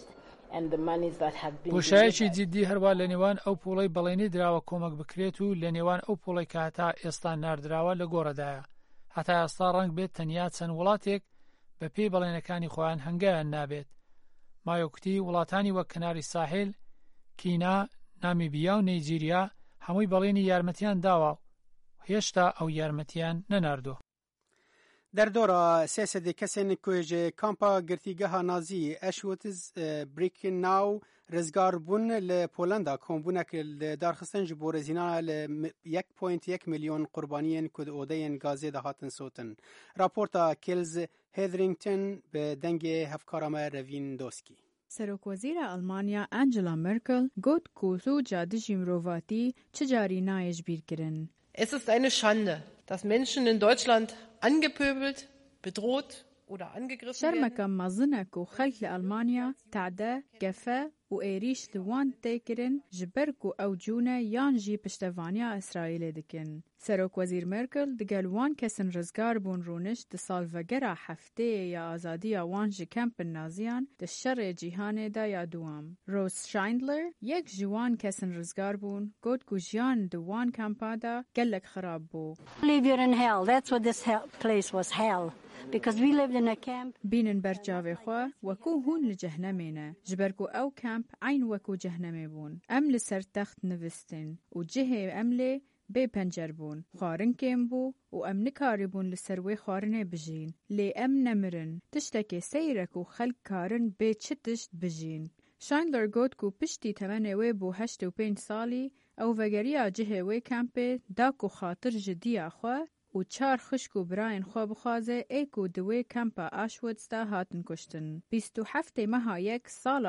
A: بۆشایەکی جددی هەروە لە نێوان ئەو پوڵەی بەڵێنی دراوە کۆمەک بکرێت و لە نێوان ئەو پوڵی کە هەتا ئێستا ناردراوە لە گۆڕەدایە. هەتا ئێستا ڕەنگ بێت تەنیا چەند وڵاتێک بە پێی بەڵێنەکانی خۆیان هەنگایان نابێت. مایۆکتی وڵاتانی وەک کەناری ساحل، کینا، نامیبیا و نەیجیریا هەمووی بەڵێنی یارمەتیان داوە و هێشتا ئەو یارمەتیان نەناردووە.
C: دەردۆرە سێسەدێ کەسێن کوێژێ کامپا گرتیگەها نازی ئەشوتز بریکناو ڕزگار بوون لە پۆلەندا کۆمبوونەک لە دارخستن ji بۆ رێزینانە لە 1.1 ملیۆن قوربانیên ku di odeyên gazê de hatin sotin. Raporta Kils Hetherington bi dengê hevkara me Revin Doskî.
D: Serokvezîra Almanya Angela Merkel got ku sûca dijî mirovatî çi carî nayê ji bîr kirin.
V: Es ist eine Schande, dass Menschen in Deutschland angepöbelt, bedroht oder angegriffen werden.
D: شرمك مزنك وخلق لألمانيا تعدى قفا وإيريش لوان تيكرن جبركو أو جونا يانجي بشتفانيا إسرائيل دكن. سروك وزير ميركل دقال وان كسن رزقار بون رونش دسال وقرا حفتي يا آزادية وانجي كامب النازيان دشر جيهاني دا يا دوام. روز شايندلر يك جوان كسن رزقار بون قد كوجيان دوان كامبادا قلق خراب بو.
W: Live here in hell. That's what this place was, hell. Because we lived in a camp.
D: بين برجاوي خوا وكو هون لجهنمينا جبركو أو كامب عين وكو جهنمي بون أم لسر تخت نفستن وجهي أملي بي پنجر بون خارن كيم بو وأم نكاري بون لسروي خارنه بجين لي أم نمرن تشتكي سيرك وخلق كارن بي چتشت بجين شايندلر قد كو پشتي تمنه وي بو 85 سالي أو وگريا جهه وي كامبي داكو خاطر جدي أخوا و چار خشک و براین خواب خوازه ایکو دوی کمپا آشوتز دا هاتن کشتن. 27 ماه یک سال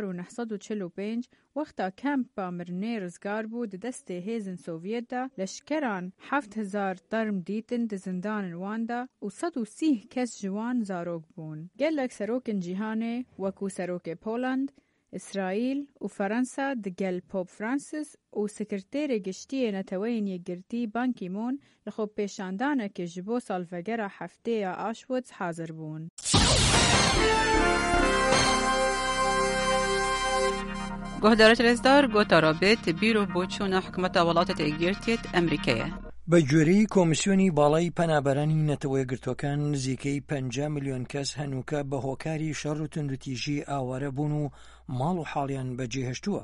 D: 1945 وقتا کمپا مرنه رزگار بود دست هیزن سوویت دا لشکران 7000 درم دیتن د زندان واندا و 130 کس جوان زاروگ بون. گلک سروکن جیهانه وکو سروک پولند، إسرائيل وفرنسا دقل بوب فرانسيس وسكرتير گشتي نتوين يگرتي بان كيمون لخوب پیشاندانه که جبو سالفگره هفته آشوتز حاضر بون.
X: گهدارت رزدار گوتا رابط بیرو بوچون حکومت ولاتت اگرتیت امریکیه.
B: بە گوێرەی کۆمیسیۆنی باڵای پەنابەرانی نەتەوە گرتوەکان نزیکەی 5 ملیۆن کەس هەنووکە بە هۆکاری شەڕ و توندوتیژی ئاوارە بوون و ماڵ و حاڵیان بەجێهێشتووە.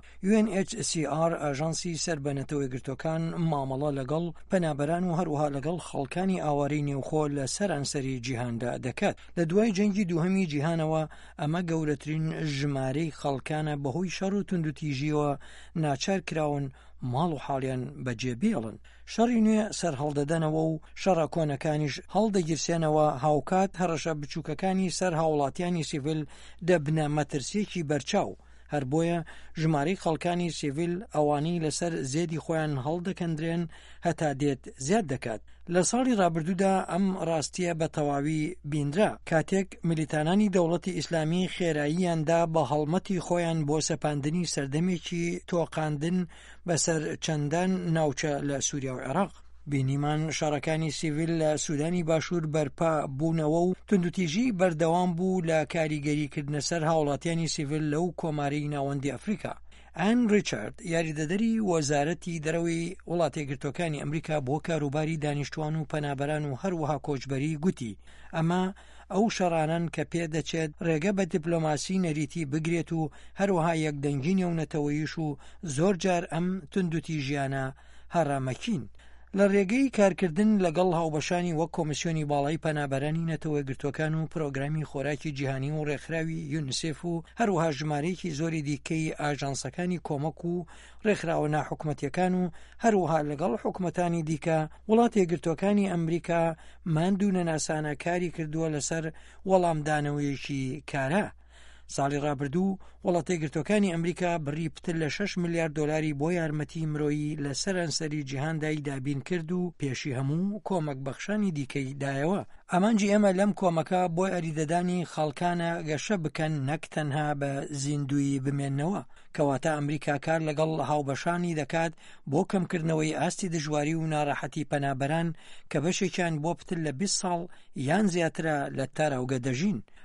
B: UNHCR ئاژانسی سەر بە نەتەوە گرتوەکان مامەڵە لەگەڵ پەنابەران و هەروەها لەگەڵ خەڵکانی ئاوارەی نێوخۆ لە سەرانسەری جیهاندا دەکات. لە دوای جەنگی دووهەمی جیهانەوە ئەمە گەورەترین ژمارەی خەڵکانە بەهۆی شەڕ و توندوتیژیەوە ناچار کراون ماڵ و حاڵیان بەجێبێڵن. شەڕی نوێ سەر هەڵدەدەنەوە و شەڕە کۆنەکانیش هەڵدەگیرسێنەوە هاوکات هەڕەشە بچووکەکانی سەر هاوڵاتیانی سیڤیل دەبنە مەترسیەکی بەرچاو. هەر بۆیە ژمارەی خەڵکانی سیڤیل ئەوانەی لەسەر زێدی خۆیان هەڵدەکەندرێن هەتا دێت زیاد دەکات. لە ساڵی ڕابردوودا ئەم ڕاستیە بە تەواوی بیندرا کاتێک ملیتانانی دەوڵەتی ئیسلامی خێراییاندا بە هەڵمەتی خۆیان بۆ سەپاندنی سەردەمێکی تۆقاندن بەسەر چەندان ناوچە لە سووریا و عێراق. بینیمان شەڕەکانی سیڤیل لە سوودانی باشوور بەرپا بوونەوە و توندوتیژی بەردەوام بوو لە کاریگەریکردنە سەر هاوڵاتیانی سیڤیل لەو کۆمارەی ناوەندی ئەفریقا. ئان ریچارد یاریدەدەری وەزارەتی دەرەوەی وڵاتی گرتوەکانی ئەمریکا بۆ کاروباری دانیشتوان و پەنابەران و هەروەها کۆچبەری گوتی ئەمە ئەو شەڕانن کە پێ دەچێت ڕێگە بە دیپلۆماسی نەریتی بگرێت و هەروەها یەکدەنگی نێونەتەوەییش و زۆر جار ئەم توندوتیژیانە هەڕامەکین. لە ڕێگەی کارکردن لەگەڵ هاوبەشانی وەک کۆمیسیۆنی باڵای پەنابەرانی نەتەوە گرتوەکان و پرۆگرامی خۆراکی جیهانی و ڕێکخراوی یونیسف و هەروەها ژمارەیەکی زۆری دیکەی ئاژانسەکانی کۆمەک و ڕێکخراوە ناحکومەتیەکان و هەروەها لەگەڵ حکومەتانی دیکە وڵاتی گرتوەکانی ئەمریکا ماندوو نەناسانە کاری کردووە لەسەر وەڵامدانەوەیەکی کارە. ساڵی ڕابردوو وڵاتی گرتوەکانی ئەمریکا بڕی پتر لە 6 میلیارد دۆلاری بۆ یارمەتی مرۆیی لە سەرانسەری جیهاندای دابین کرد و پێشی هەموو کۆمەک بەخشانی دیکەی دایەوە. ئەمانجی ئێمە لەم کۆمەکە بۆ ئەریدەدانی خەڵکانە گەشە بکەن نەک تەنها بە زیندوی بمێننەوە کەواتە ئەمریکا کار لەگەڵ هاوبەشانی دەکات بۆ کەمکردنەوەی ئاستی دژواری و ناڕەحەتی پەنابەران کە بەشێکیان بۆ پتر لە 20 ساڵ یان زیاترە لە تاراوگە دەژین.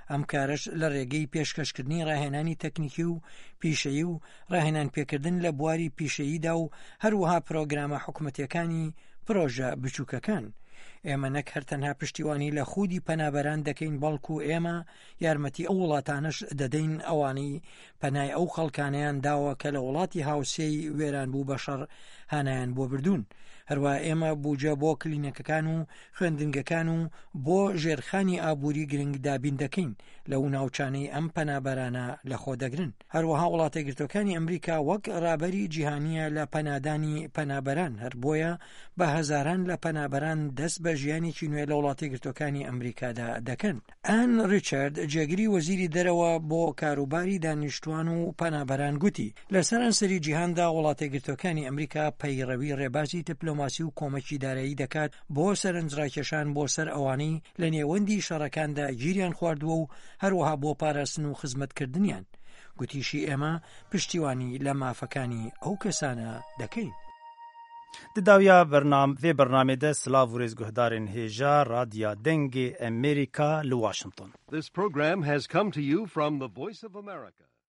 G: ئەم کارش لە ڕێگەی پێشکەشکردنی ڕاهێنانی تەکنیکی و پیشەیی و ڕاهێنان پێکردن لە بواری پیشەییدا و هەروەها پرۆگرامە حکوومەتیەکانی پرۆژە بچووکەکان. ئێمە نەک هەرتەنها پشتیوانی لە خودی پەنابەران دەکەین، بەڵکو ئێمە یارمەتی ئەو وڵاتانش دەدەین ئەوانەی پەنای ئەو خەڵکانیان داوە کە لە وڵاتی هاوسێی وێران بوو بەشەڕ هانایان بۆ بردوون. هەروە ئێمە بوجە بۆ کلینەکەکان و خوێندنگەکان و بۆ ژێرخانی ئابووری گرنگ دابین دەکەین لەو ناوچانەی ئەم پەنابەرانە لەخۆ دەگرن. هەروەها وڵاتە گرتوەکانی ئەمریکا وەک ڕابەری جیهانیە لە پەنادانی پەنابەران، هەر بۆیە بە هەزاران لە پەنابەران دەست بە ژیانێکی نوێ لە وڵاتی گرتوەکانی ئەمریکادا دەکەن. ئان ریچارد جێگری وەزیری دەرەوە بۆ کاروباری دانیشتوان و پەنابەران گوتی لەسەر ئەنسەری جیهاندا وڵاتی گرتوەکانی ئەمریکا پەیڕەوی ڕێبازی دیپلۆماسی و کۆمەکی دارایی دەکات بۆ سەرنجڕاکێشان بۆ سەر ئەوانەی لە نێوەندی شەڕەکاندا گیریان خواردووە و هەروەها بۆ پاراستن و خزمەتکردنیان. گوتیشی ئێمە پشتیوانی لە مافەکانی ئەو کەسانە دەکەین.
B: داویا vê bernamê de silav û rêzguhdarên hêja Radya Dengê Amerika li Washington.
H: This program has come to you from the Voice of America.